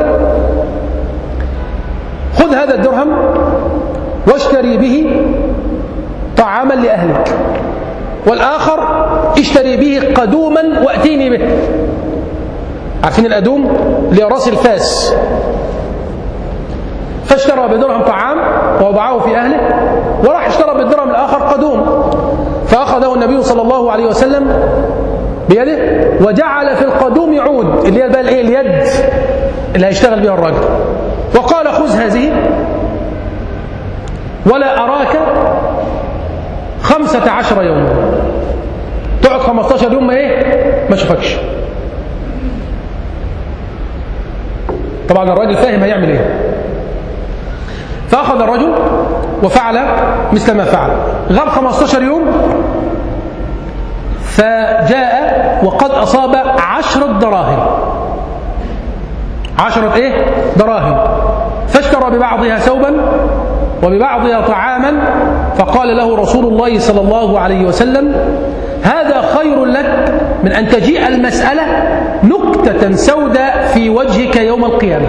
S1: خذ هذا الدرهم واشتري به طعاما لأهلك، والآخر اشتري به قدوما وأتيني به. عارفين الأدوم؟ لراس الفاس. فاشترى بدرهم طعام ووضعه في أهله، وراح اشترى بالدرهم الآخر قدوم. فأخذه النبي صلى الله عليه وسلم بيده وجعل في القدوم عود، اللي هي بقى اليد اللي هيشتغل بها الراجل، وقال: خذ هذه ولا أراك 15 يوما. تقعد 15 يوم ما شوفكش. طبعا الراجل فاهم هيعمل ايه. فأخذ الرجل وفعل مثل ما فعل. غاب 15 يوم، فجاء وقد أصاب 10 دراهم. 10 دراهم. فاشترى ببعضها ثوبا وببعضها طعاما. فقال له رسول الله صلى الله عليه وسلم: هذا خير لك من أن تجيء المسألة نكتة سوداء في وجهك يوم القيامة.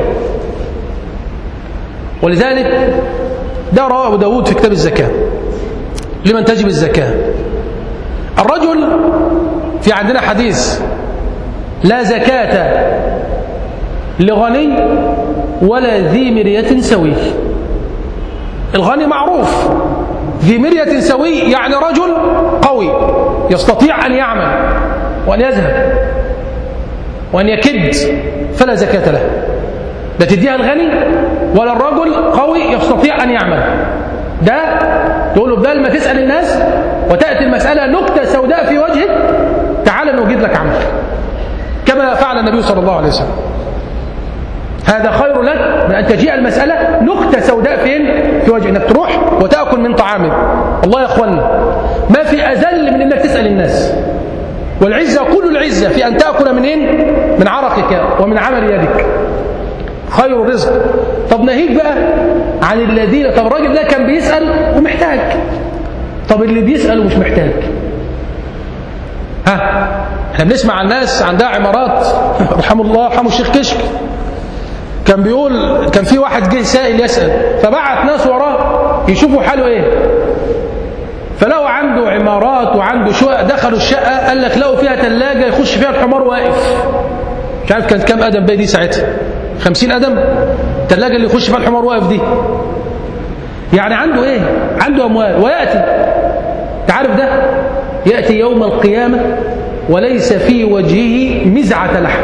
S1: ولذلك ده رواه أبو داود في كتاب الزكاة لمن تجب الزكاة. الرجل في عندنا حديث: لا زكاة لغني ولا ذي مرية سوي. الغني معروف، ذي مرية سوي يعني رجل قوي يستطيع أن يعمل وأن يذهب وأن يكد، فلا زكاة له. لا تديها الغني ولا الرجل قوي يستطيع أن يعمل. ده تقول له بدل ما تسأل الناس وتأتي المسألة نكتة سوداء في وجهك، تعال نوجد لك عمل، كما فعل النبي صلى الله عليه وسلم. هذا خير لك من أن تجيء المسألة نكتة سوداء في وجهك، انك تروح وتأكل من طعامك. الله يا اخوانا، ما في أذل من انك تسأل الناس. والعزة، كل العزة في أن تأكل من عرقك ومن عمل يدك. خير الرزق. طب ناهيك بقى عن الذين، طب الراجل ده كان بيسأل ومحتاج، طب اللي بيسأل ومش محتاج، احنا بنسمع عن ناس عندها عمارات، رحمه الله رحمه الشيخ كشك، كان بيقول كان في واحد جه سائل يسأل، فبعت ناس وراه يشوفوا حاله ايه، فلقوا عنده عمارات وعنده شقق، دخلوا الشقة قال لك لقوا فيها ثلاجة يخش فيها الحمار واقف، مش عارف كانت كام قدم بقى دي ساعتها، 50 قدم الثلاجة اللي يخش فيها الحمار واقف دي. يعني عنده ايه؟ عنده اموال. ويأتي، تعرف ده يأتي يوم القيامة وليس في وجهه مزعة لحم،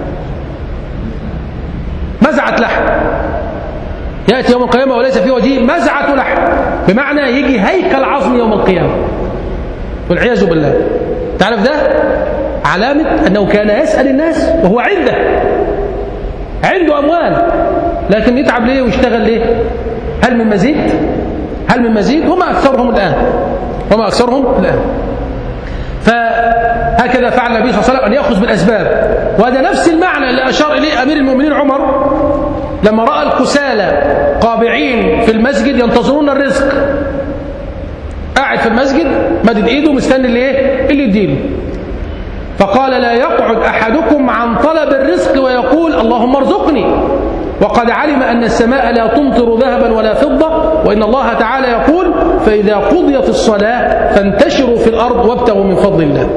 S1: مزعة لحم، يأتي يوم القيامة وليس في وجهه مزعة لحم، بمعنى يجي هيكل عظم يوم القيامة والعياذ بالله. تعرف ده علامة أنه كان يسأل الناس وهو عنده أموال، لكن يتعب ليه ويشتغل ليه؟ هل من مزيد؟ هل من مزيد؟ وما أكثرهم الآن، وما أكثرهم الآن. فهكذا فعل النبي صلى الله عليه وسلم، أن يأخذ بالأسباب. وهذا نفس المعنى اللي أشار إليه أمير المؤمنين عمر لما رأى الكسالى قابعين في المسجد ينتظرون الرزق، قاعد في المسجد مدد إيده مستني اللي يديله، فقال لا يقعد أحدكم عن طلب الرزق ويقول اللهم ارزقني وقد علم أن السماء لا تمطر ذهبا ولا فضة، وإن الله تعالى يقول فإذا قضيت الصلاة فانتشروا في الأرض وابتغوا من فضل الله.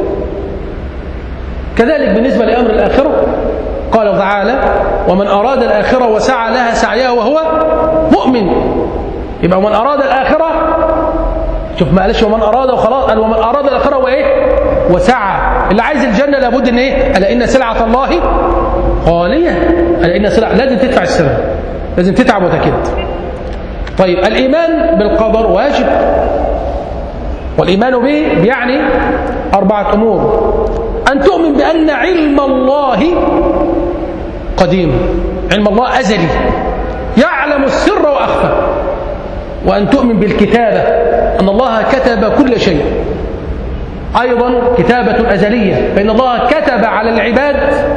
S1: كذلك بالنسبة لأمر الآخرة قال تعالى ومن أراد الآخرة وسعى لها سعيها وهو مؤمن. يبقى ومن أراد الآخرة، شوف ما قالش ومن أراد وخلاص، قال ومن أراد الآخرة وإيه وسعى. اللي عايز الجنة لابد ان ايه؟ ألا إن سلعة الله غالية، ألا إن سلعة، لازم تدفع الثمن، لازم تتعب وتكد. طيب الإيمان بالقدر واجب، والإيمان به يعني 4 أمور: أن تؤمن بأن علم الله قديم، علم الله أزلي يعلم السر وأخفى، وأن تؤمن بالكتابة أن الله كتب كل شيء، أيضا كتابة أزلية، فإن الله كتب على العباد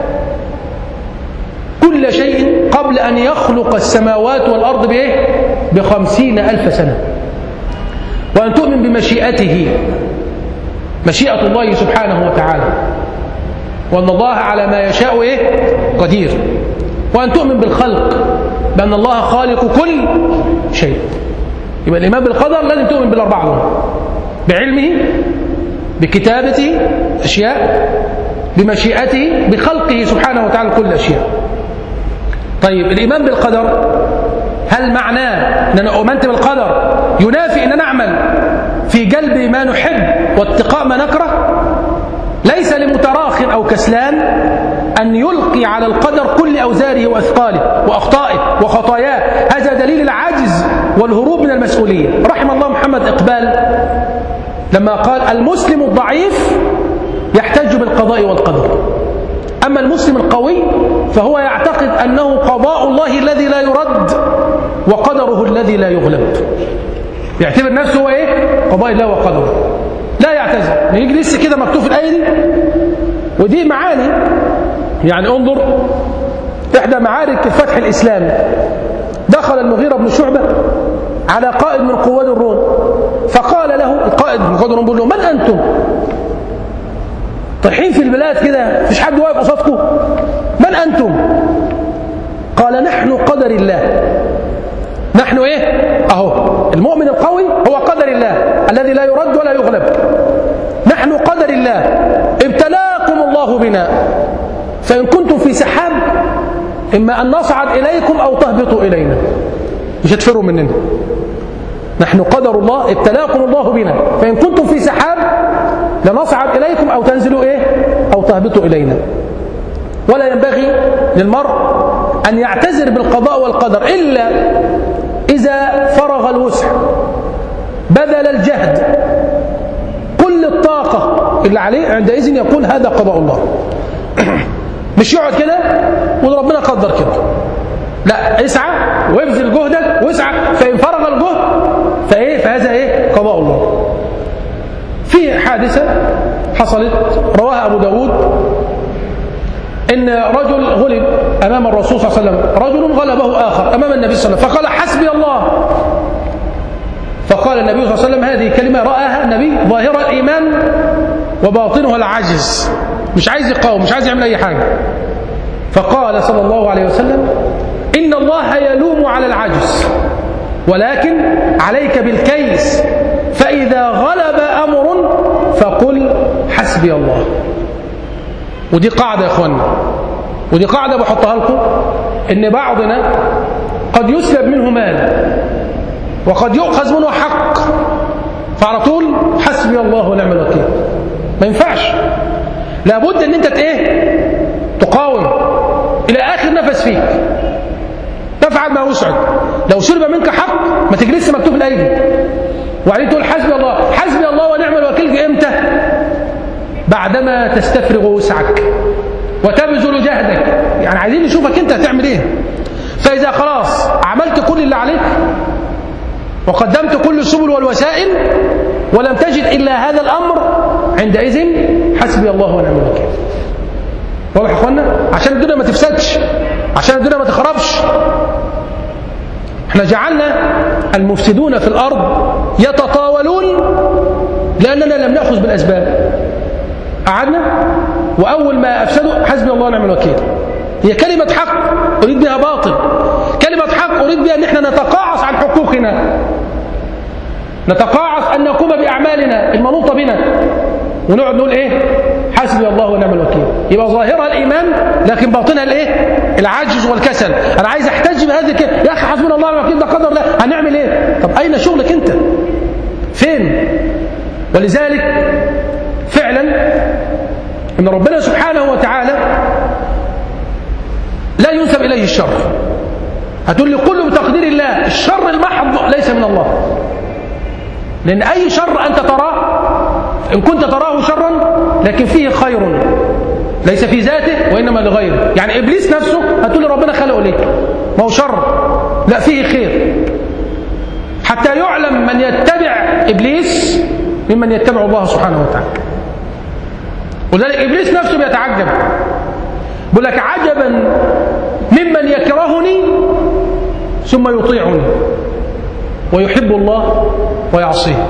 S1: كل شيء قبل أن يخلق السماوات والأرض بإيه؟ ب50,000 سنة. وأن تؤمن بمشيئته، مشيئة الله سبحانه وتعالى، وأن الله على ما يشاء إيه؟ قدير. وأن تؤمن بالخلق، بأن الله خالق كل شيء. يبقى الإيمان بالقدر لازم تؤمن بال4 دول: بعلمه، بكتابته أشياء، بمشيئته، بخلقه سبحانه وتعالى كل الأشياء. طيب الإيمان بالقدر هل معناه أن أنا أؤمنت بالقدر ينافي أن نعمل في جلب ما نحب واتقاء ما نكره؟ ليس لمتراخٍ أو كسلان أن يلقي على القدر كل أوزاره وأثقاله وأخطائه وخطاياه، هذا دليل العجز والهروب من المسؤولية. رحم الله محمد إقبال لما قال المسلم الضعيف يحتج بالقضاء والقدر، أما المسلم القوي فهو يعتقد أنه قضاء الله الذي لا يرد وقدره الذي لا يغلب. يعتبر نفسه هو إيه؟ قضاء الله وقدره، لا يعتذر. يجي لسه كده مكتوب في الآية دي، ودي معاني. يعني انظر إحدى معارك الفتح الإسلامي، دخل المغيرة بن شعبة على قائد من قواد الروم، فقال له القائد من قواد الروم بيقول له من أنتم؟ طيحين في البلاد كده مفيش حد واقف قصادكم، من أنتم؟ قال نحن قدر الله. نحن إيه؟ أهو المؤمن القوي هو قدر الله الذي لا يرد ولا يغلب. نحن قدر الله ابتلاكم الله بنا، فإن كنتم في سحاب إما أن نصعد إليكم أو تهبطوا إلينا، مش هتفروا مننا. نحن قدر الله ابتلاكم الله بنا، فإن كنتم في سحاب لنصعد إليكم أو تنزلوا إيه؟ أو تهبطوا إلينا. ولا ينبغي للمرء أن يعتذر بالقضاء والقدر إلا إذا فرغ الوسع، بذل الجهد، كل الطاقة اللي عليه، عندئذ يقول هذا قضاء الله. مش يقعد كده وربنا قدر كده، لا، اسعى وابذل جهدك واسعى، فإن فرغ الجهد فهذا إيه؟ قضاء الله. في حادثة حصلت رواها أبو داود، إن رجل غلب أمام الرسول صلى الله عليه وسلم، رجل غلبه آخر أمام النبي صلى الله عليه وسلم، فقال حسبي الله، فقال النبي صلى الله عليه وسلم هذه كلمة رآها النبي ظاهر الإيمان وباطنها العجز، مش عايز يقاوم، مش عايز يعمل أي حاجة. فقال صلى الله عليه وسلم إن الله يلوم على العجز ولكن عليك بالكيس، فإذا غلب أمر فقل حسبي الله. ودي قاعدة يا إخوانا، ودي قاعدة بحطها لكم، إن بعضنا قد يسلب منه مال وقد يؤخذ منه حق، فعلى طول حسبي الله ونعم الوكيل. ما ينفعش، لابد ان انت تقاوم الى اخر نفس فيك، تفعل ما وسعك. لو سلب منك حق ما تجلس مكتوب الايدي وبعدين تقول حسبي الله، حسبي الله ونعم الوكيل. امتى؟ بعدما تستفرغ وسعك وتبذل جهدك. يعني عايزين نشوفك انت هتعمل ايه. فاذا خلاص عملت كل اللي عليك وقدمت كل السبل والوسائل ولم تجد إلا هذا الأمر، عندئذ حسبي الله ونعم الوكيل. واضح يا اخوانا؟ عشان الدنيا ما تفسدش، عشان الدنيا ما تخربش. احنا جعلنا المفسدون في الأرض يتطاولون لأننا لم نأخذ بالأسباب. قعدنا وأول ما أفسدوا حسبي الله ونعم الوكيل. هي كلمة حق أريد بها باطل، كلمة حق أريد بها أن احنا نتقاعس عن حقوقنا، نتقاعس أن نقوم بأعمالنا المنوطة بنا، ونقعد نقول حسبي الله ونعم الوكيل. يبقى ظاهرها الإيمان لكن باطنها العجز والكسل. أنا عايز أحتج بهذه يا أخي حسبنا الله ونعم الوكيل ده قدر الله، هنعمل طب أين شغلك أنت؟ فين؟ ولذلك فعلا إن ربنا سبحانه وتعالى لا ينسب إليه الشر. هتقول لي كله بتقدير الله، الشر المحض ليس من الله، لأن أي شر أنت تراه إن كنت تراه شرا لكن فيه خير ليس في ذاته وإنما لغيره. يعني إبليس نفسه هتقول لي ربنا خلقه ليك، ما هو شر، لا فيه خير، حتى يعلم من يتبع إبليس ممن يتبع الله سبحانه وتعالى. ولذلك إبليس نفسه بيتعجب، بيقول لك عجبا ممن يكرهني ثم يطيعني ويحب الله ويعصيه.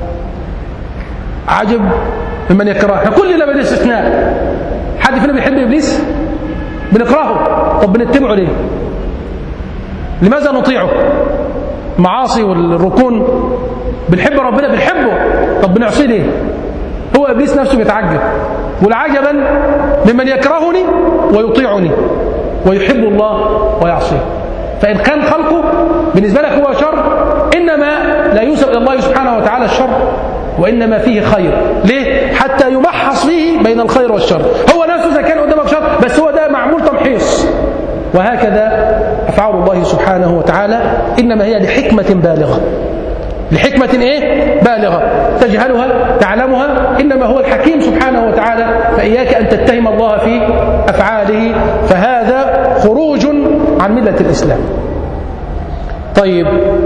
S1: عجب ممن يكرهه. احنا كلنا بلا استثناء، حد فينا بيحب إبليس؟ بنكرهه. طب بنتبعه ليه؟ لماذا نطيعه؟ معاصي والركون. بنحب ربنا، بنحبه، طب بنعصيه ليه؟ هو إبليس نفسه بيتعجب، والعجبا ممن يكرهني ويطيعني ويحب الله ويعصيه. فإن كان خلقه بالنسبة لك هو شر، إنما لا ينسب إلى الله سبحانه وتعالى الشر، وإنما فيه خير. ليه؟ حتى يمحص فيه بين الخير والشر. هو نفسه إذا كان قدامك شر بس هو ده معمول تمحيص. وهكذا أفعال الله سبحانه وتعالى إنما هي لحكمة بالغة، لحكمة بالغة تجهلها تعلمها، إنما هو الحكيم سبحانه وتعالى. فإياك أن تتهم الله في أفعاله، فهذا خروج عن ملة الإسلام. طيب،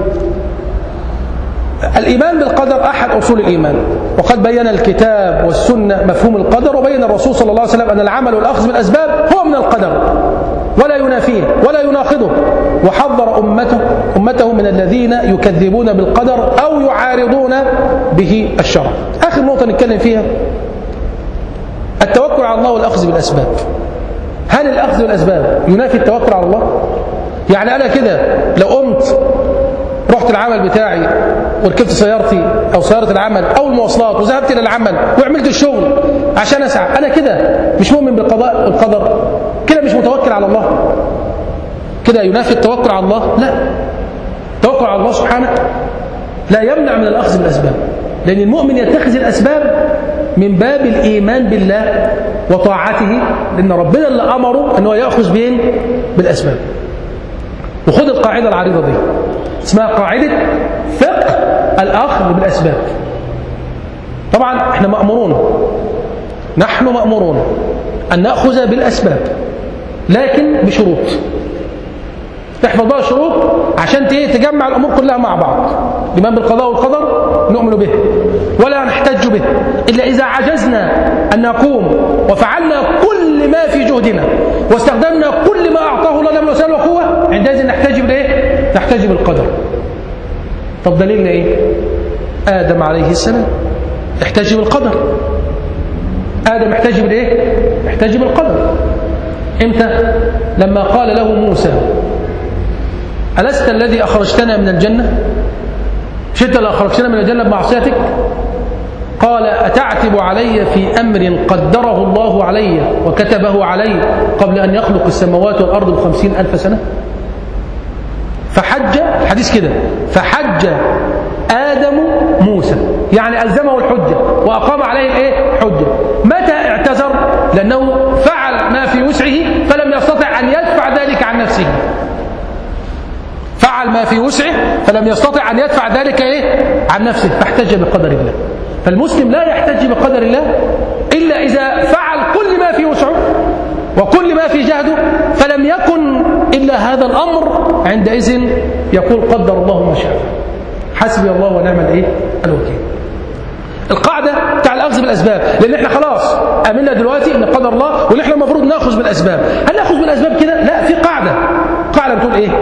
S1: الإيمان بالقدر أحد أصول الإيمان، وقد بين الكتاب والسنة مفهوم القدر، وبين الرسول صلى الله عليه وسلم أن العمل والأخذ بالأسباب هو من القدر ولا ينافيه ولا يناقضه، وحذر أمته من الذين يكذبون بالقدر أو يعارضون به الشرع. آخر نقطة نتكلم فيها التوكل على الله والأخذ بالأسباب. هل الأخذ بالأسباب ينافي التوكل على الله؟ يعني أنا كده لو قمت رحت العمل بتاعي وركبت سيارتي أو سيارة العمل أو المواصلات وذهبت إلى العمل وعملت الشغل عشان أسعى، أنا كده مش مؤمن بالقضاء والقدر، كده مش متوكل على الله، كده ينافي التوكل على الله؟ لا، التوكل على الله سبحانه لا يمنع من الأخذ بالأسباب، لأن المؤمن يتخذ الأسباب من باب الإيمان بالله وطاعته، لأن ربنا اللي أمره أنه يأخذ بالأسباب. وخذ القاعدة العريضة دي اسمها قاعدة فقه الأخذ بالأسباب. طبعا احنا نحن مأمورون أن نأخذ بالأسباب، لكن بشروط. تحفظ بقى شروط عشان تجمع الأمور كلها مع بعض. الإيمان بالقضاء والقدر نؤمن به ولا نحتج به إلا إذا عجزنا أن نقوم وفعلنا كل ما في جهدنا واستخدمنا كل ما أعطاه الله من وسائل وقوة، عندئذ نحتج بالقدر. طب دليلنا إيه؟ آدم عليه السلام احتج بالقدر. آدم احتج بالإيه؟ احتج بالقدر. إمتى؟ لما قال له موسى ألست الذي أخرجتنا من الجنة؟ مش أنت اللي أخرجتنا من الجنة بمعصيتك؟ قال أتعتب علي في أمر قدره الله علي وكتبه علي قبل أن يخلق السماوات والأرض ب50,000 سنة؟ فحج الحديث كده، فحج آدم موسى، يعني ألزمه الحجة وأقام عليه الإيه؟ حجة. متى اعتذر؟ لأنه فعل ما في وسعه فلم يستطع أن يدفع ذلك عن نفسه. فعل ما في وسعه فلم يستطع أن يدفع ذلك إيه؟ عن نفسه، فاحتج بقدر الله. فالمسلم لا يحتج بقدر الله إلا إذا فعل كل ما في وسعه وكل ما في جهده، فلم يكن إلا هذا الأمر، عندئذ يقول قدر الله ما شاء، حسبي الله ونعم الإيه؟ الوكيل. القاعدة بتاع الأخذ بالأسباب، لأن احنا خلاص آمنا دلوقتي إن قدر الله وإن احنا المفروض نأخذ بالأسباب. هل نأخذ بالأسباب كده؟ لا، في قاعدة بتقول إيه؟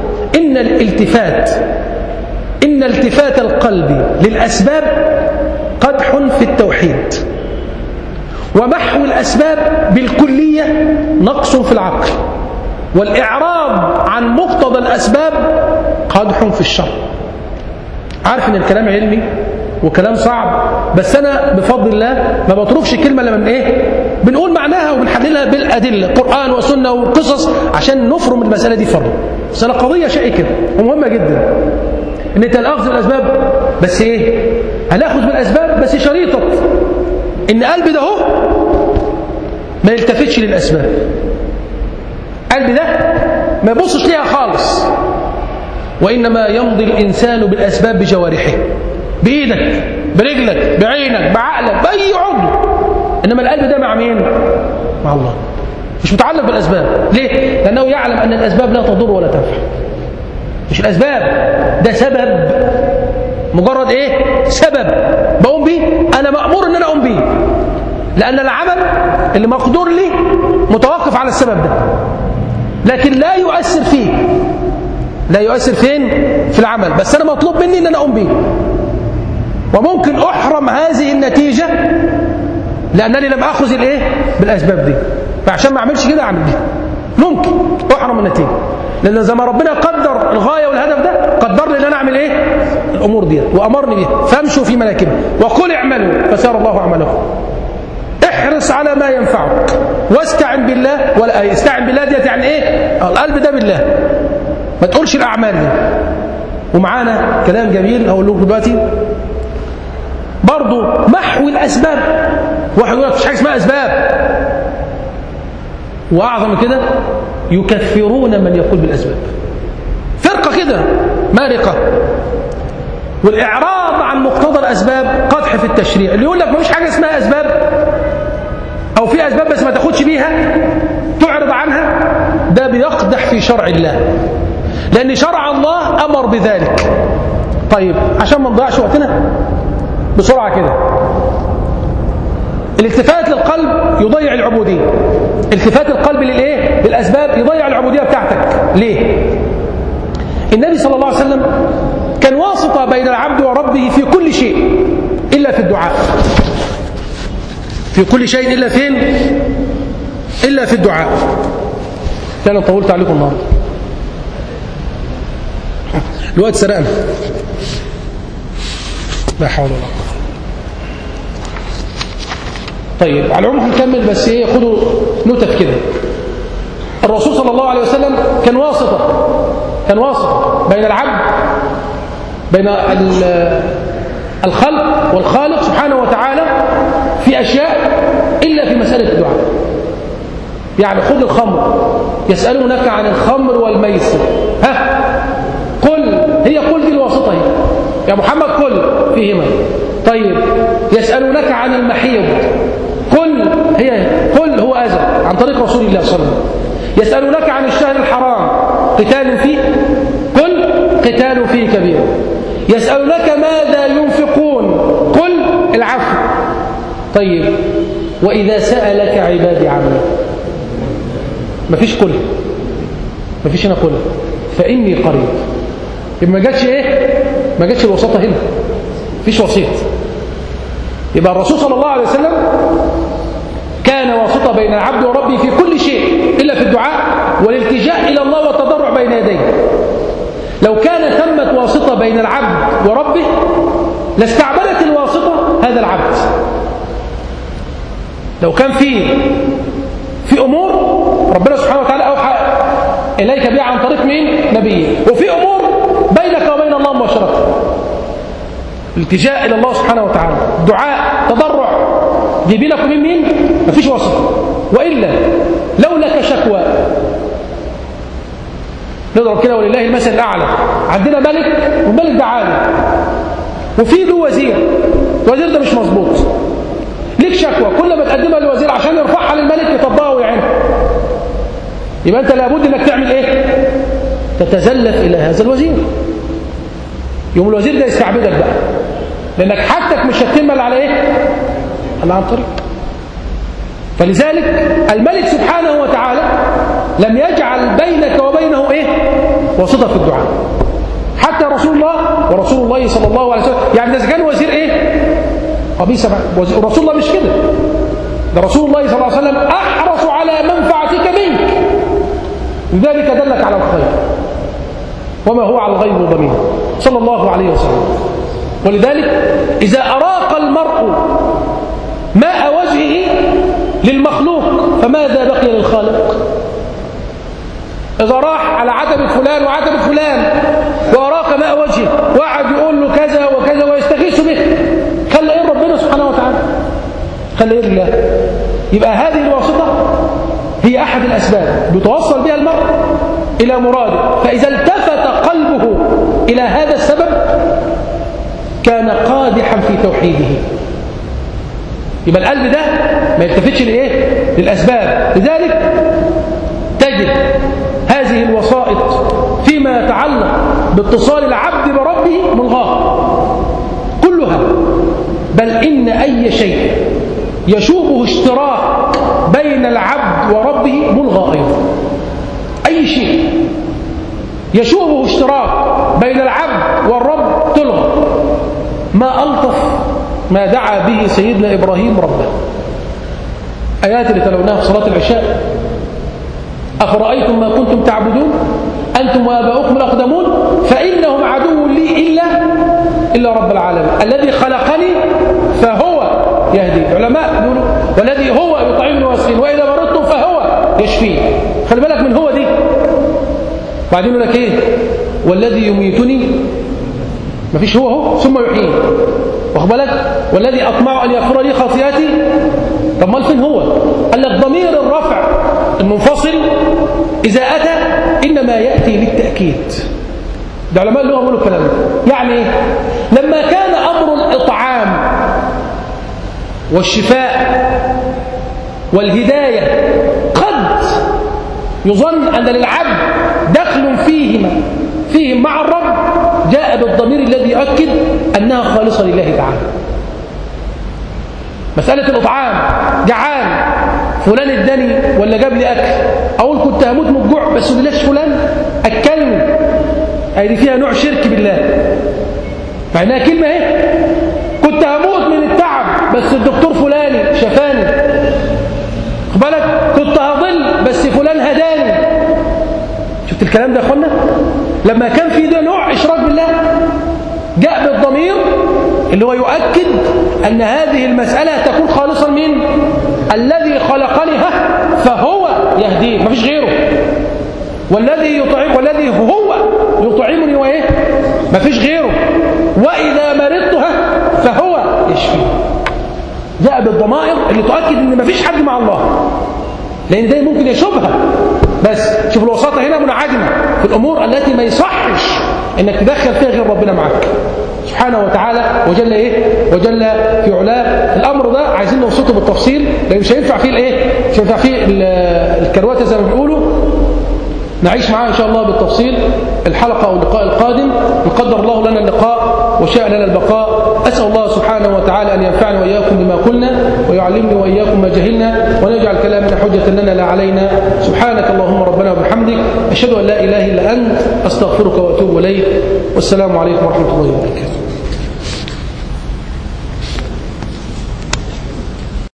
S1: إن التفات القلب للأسباب قدح في التوحيد، ومحو الأسباب بالكلية نقص في العقل، والإعراض عن مقتضى الأسباب قدح في الشر. عارف إن الكلام علمي وكلام صعب، بس أنا بفضل الله ما بطرفش كلمة لما من إيه؟ بنقول معناها وبنحللها بالأدلة، قرآن وسنة وقصص، عشان نفرم المسألة دي فرم. مسألة قضية شائكة ومهمة جدا، إن أنت الأخذ بالأسباب، بس إيه؟ هنأخذ بالأسباب بس شريطة إن قلبي ده هو ما يلتفتش للأسباب. قلبي ده ما يبصش ليها خالص، وإنما يمضي الإنسان بالأسباب بجوارحه، بإيدك، برجلك، بعينك، بعقلك، بأي عضو. إنما القلب ده مع مين؟ مع الله، مش متعلق بالأسباب. ليه؟ لأنه يعلم أن الأسباب لا تضر ولا تنفع. مش الأسباب، ده سبب، مجرد إيه؟ سبب بقوم بيه، أنا مأمور أن أنا أقوم بيه، لأن العمل اللي مقدور لي متوقف على السبب ده، لكن لا يؤثر فيه، لا يؤثر فين؟ في العمل، بس أنا مطلوب مني أن أنا أقوم بيه. وممكن أحرم هذه النتيجة لأنني لم أخذ الإيه؟ بالأسباب دي، فعشان ما أعملش كده أعمل دي، ممكن أحرم النتيجة، لأن زي ما ربنا قدر الغاية والهدف ده، قدر لي أن أنا أعمل إيه؟ الأمور دي وأمرني بيها، فامشوا في مناكبها وقل اعملوا فسار الله أعمالكم. احرص على ما ينفعك واستعن بالله، ولا استعن بالله ديت يعني إيه؟ القلب ده بالله، ما تقولش الأعمال دي. ومعانا كلام جميل هقول لكم دلوقتي برضو، محو الأسباب. واحد يقول لك مفيش حاجة اسمها أسباب، وأعظم من كده يكفرون من يقول بالأسباب. فرقة كده مارقة، والإعراض عن مقتضى الأسباب قدح في التشريع. اللي يقول لك مفيش حاجة اسمها أسباب، أو في أسباب بس ما تاخدش بيها، تعرض عنها، ده بيقدح في شرع الله، لأن شرع الله أمر بذلك. طيب عشان ما نضيعش وقتنا بسرعة كده، الالتفات للقلب يضيع العبودية. التفات القلب للإيه؟ للأسباب يضيع العبودية بتاعتك. ليه؟ النبي صلى الله عليه وسلم كان واسطة بين العبد وربه في كل شيء إلا في الدعاء. في كل شيء إلا فين؟ إلا في الدعاء. أنا طولت عليكم النهارده، الوقت سرقنا، لا حول ولا قوة. طيب على العموم هنكمل، بس ايه، خدوا نتف كده. الرسول صلى الله عليه وسلم كان واسطة بين العبد، بين الخلق والخالق سبحانه وتعالى في أشياء إلا في مسألة الدعاء. يعني خذ الخمر، يسألونك عن الخمر والميسر، قل دي الواسطة هي يا محمد، قل فيهما. طيب يسألونك عن المحيض، قل هو أذى عن طريق رسول الله صلى الله عليه وسلم. يسألونك عن الشهر الحرام، قتال فيه، قل قتال فيه كبير. يسألونك ماذا ينفقون، قل العفو. طيب وإذا سألك عبادي عني، مفيش قل، مفيش هنا قل، فإني قريب. يبقى ما جاتش ايه؟ ما جاتش الوساطة هنا، مفيش وسيط. يبقى الرسول صلى الله عليه وسلم كان واسطة بين العبد وربه في كل شيء إلا في الدعاء والالتجاء إلى الله والتضرع بين يديه. لو كان ثمة واسطة بين العبد وربه لاستعبدت الواسطة هذا العبد. لو كان في أمور ربنا سبحانه وتعالى أوحى إليك بها عن طريق مين؟ نبيه، وفي أمور بينك وبين الله مباشرة، الالتجاء إلى الله سبحانه وتعالى، دعاء، تضرع، دي بينك وبين مين؟ مفيش واسطة. وإلا لو لك شكوى، نضرب كده ولله المثل الأعلى، عندنا ملك والملك ده عالم وفي له وزير، الوزير ده مش مظبوط، ليك شكوى كل ما تقدمها للوزير عشان يرفعها للملك يطبقها ويعينها، يبقى أنت لابد أنك تعمل إيه؟ تتزلف إلى هذا الوزير. يوم الوزير ده يستعبدك بقى، لأنك حاجتك مش هتكمل على إيه؟ على عن طريق. فلذلك الملك سبحانه وتعالى لم يجعل بينك وبينه إيه؟ واسطة في الدعاء. حتى رسول الله ورسول الله صلى الله عليه وسلم، يعني إذا كان وزير إيه؟ قبيصة. رسول الله مش كده، ده رسول الله صلى الله عليه وسلم أحرص على منفعتك منك، لذلك دلك على الخير، وما هو على الغيب ضمين صلى الله عليه وسلم. ولذلك إذا أراق المرء ماء وجهه للمخلوق فماذا بقي للخالق؟ إذا راح على عتبة فلان وعتبة فلان وأراق ماء وجهه وقعد يقول له كذا وكذا ويستغيث به، خلى إيه ربنا سبحانه وتعالى؟ خلى إيه لله؟ يبقى هذه الواسطة هي أحد الأسباب بيتوصل بها المرء إلى مراده. فإذا التفت قلبه إلى هذا السبب كان قادحا في توحيده. يبقى القلب ده ما يلتفتش لإيه؟ للأسباب. لذلك تجد هذه الوسائط فيما يتعلق باتصال العبد بربه ملغاة كلها، بل إن أي شيء يشوبه اشتراك بين العبد وربه ملغى أيضا. أي شيء يشوبه اشتراك بين العبد والرب تلغى. ما ألطف ما دعا به سيدنا إبراهيم ربه، آيات اللي تلوناها في صلاة العشاء: أفرأيتم ما كنتم تعبدون أنتم وآباؤكم الأقدمون فإنهم عدو لي إلا رب العالمين الذي خلقني فهو يهدي. العلماء يقولوا والذي هو يطعمني ويسقين وإذا مرضت فهو يشفين. خلي بالك من هو دي. بعدين يقول لك إيه؟ والذي يميتني، مفيش هو ثم يحييني، واخد بالك؟ والذي أطمع أن يغفر لي خطيئتي. طب ما فين هو؟ قال لك ضمير الرفع المنفصل إذا أتى إنما يأتي للتأكيد. ده علماء اللغة بيقولوا الكلام ده. يعني إيه؟ لما كان أمر الإطعام والشفاء والهداية قد يظن أن للعبد دخل فيهم مع الرب، جاء بالضمير الذي يؤكد أنها خالصة لله تعالى. مسألة الإطعام، جعان فلان اداني ولا جاب لي أكل، أقول كنت هموت من الجوع بس بلاش فلان أكلني، هذه فيها نوع شرك بالله، مع إنها كلمة اهي، كنت هموت من التعب بس الدكتور فلاني شفاني، خد بالك، كنت هضل بس فلان هداني. شفت الكلام ده يا اخوانا؟ لما كان في ده نوع إشراك بالله جاء بالضمير اللي هو يؤكد أن هذه المسألة تكون خالصا من الذي خلقني فهو يهدين، مفيش غيره. والذي هو يطعمني وإيه؟ مفيش غيره. وإذا مرضت فهو يشفي. جاء بالضمائر اللي تؤكد أن مفيش حد مع الله، لأن ده ممكن يشوبها. بس شوف الوساطة هنا منعدمة في الأمور التي ما يصحش انك تدخل فيها غير ربنا معك سبحانه وتعالى وجل ايه وجل في علاه. الامر ده عايزين نوصله بالتفصيل، لان مش هينفع فيه الايه، مش هينفع فيه الكروته زي ما بيقولوا. نعيش معاه ان شاء الله بالتفصيل الحلقه او اللقاء القادم، يقدر الله لنا اللقاء وشاء لنا البقاء. اسال الله سبحانه وتعالى ان ينفعني واياكم بما قلنا ويعلمني واياكم ما جهلنا، ونجعل كلامنا حجه لنا لا علينا. سبحانك اللهم ربنا وبحمدك. أشهد أن لا إله إلا أنت، أستغفرك وأتوب إليك، والسلام عليكم ورحمة الله وبركاته.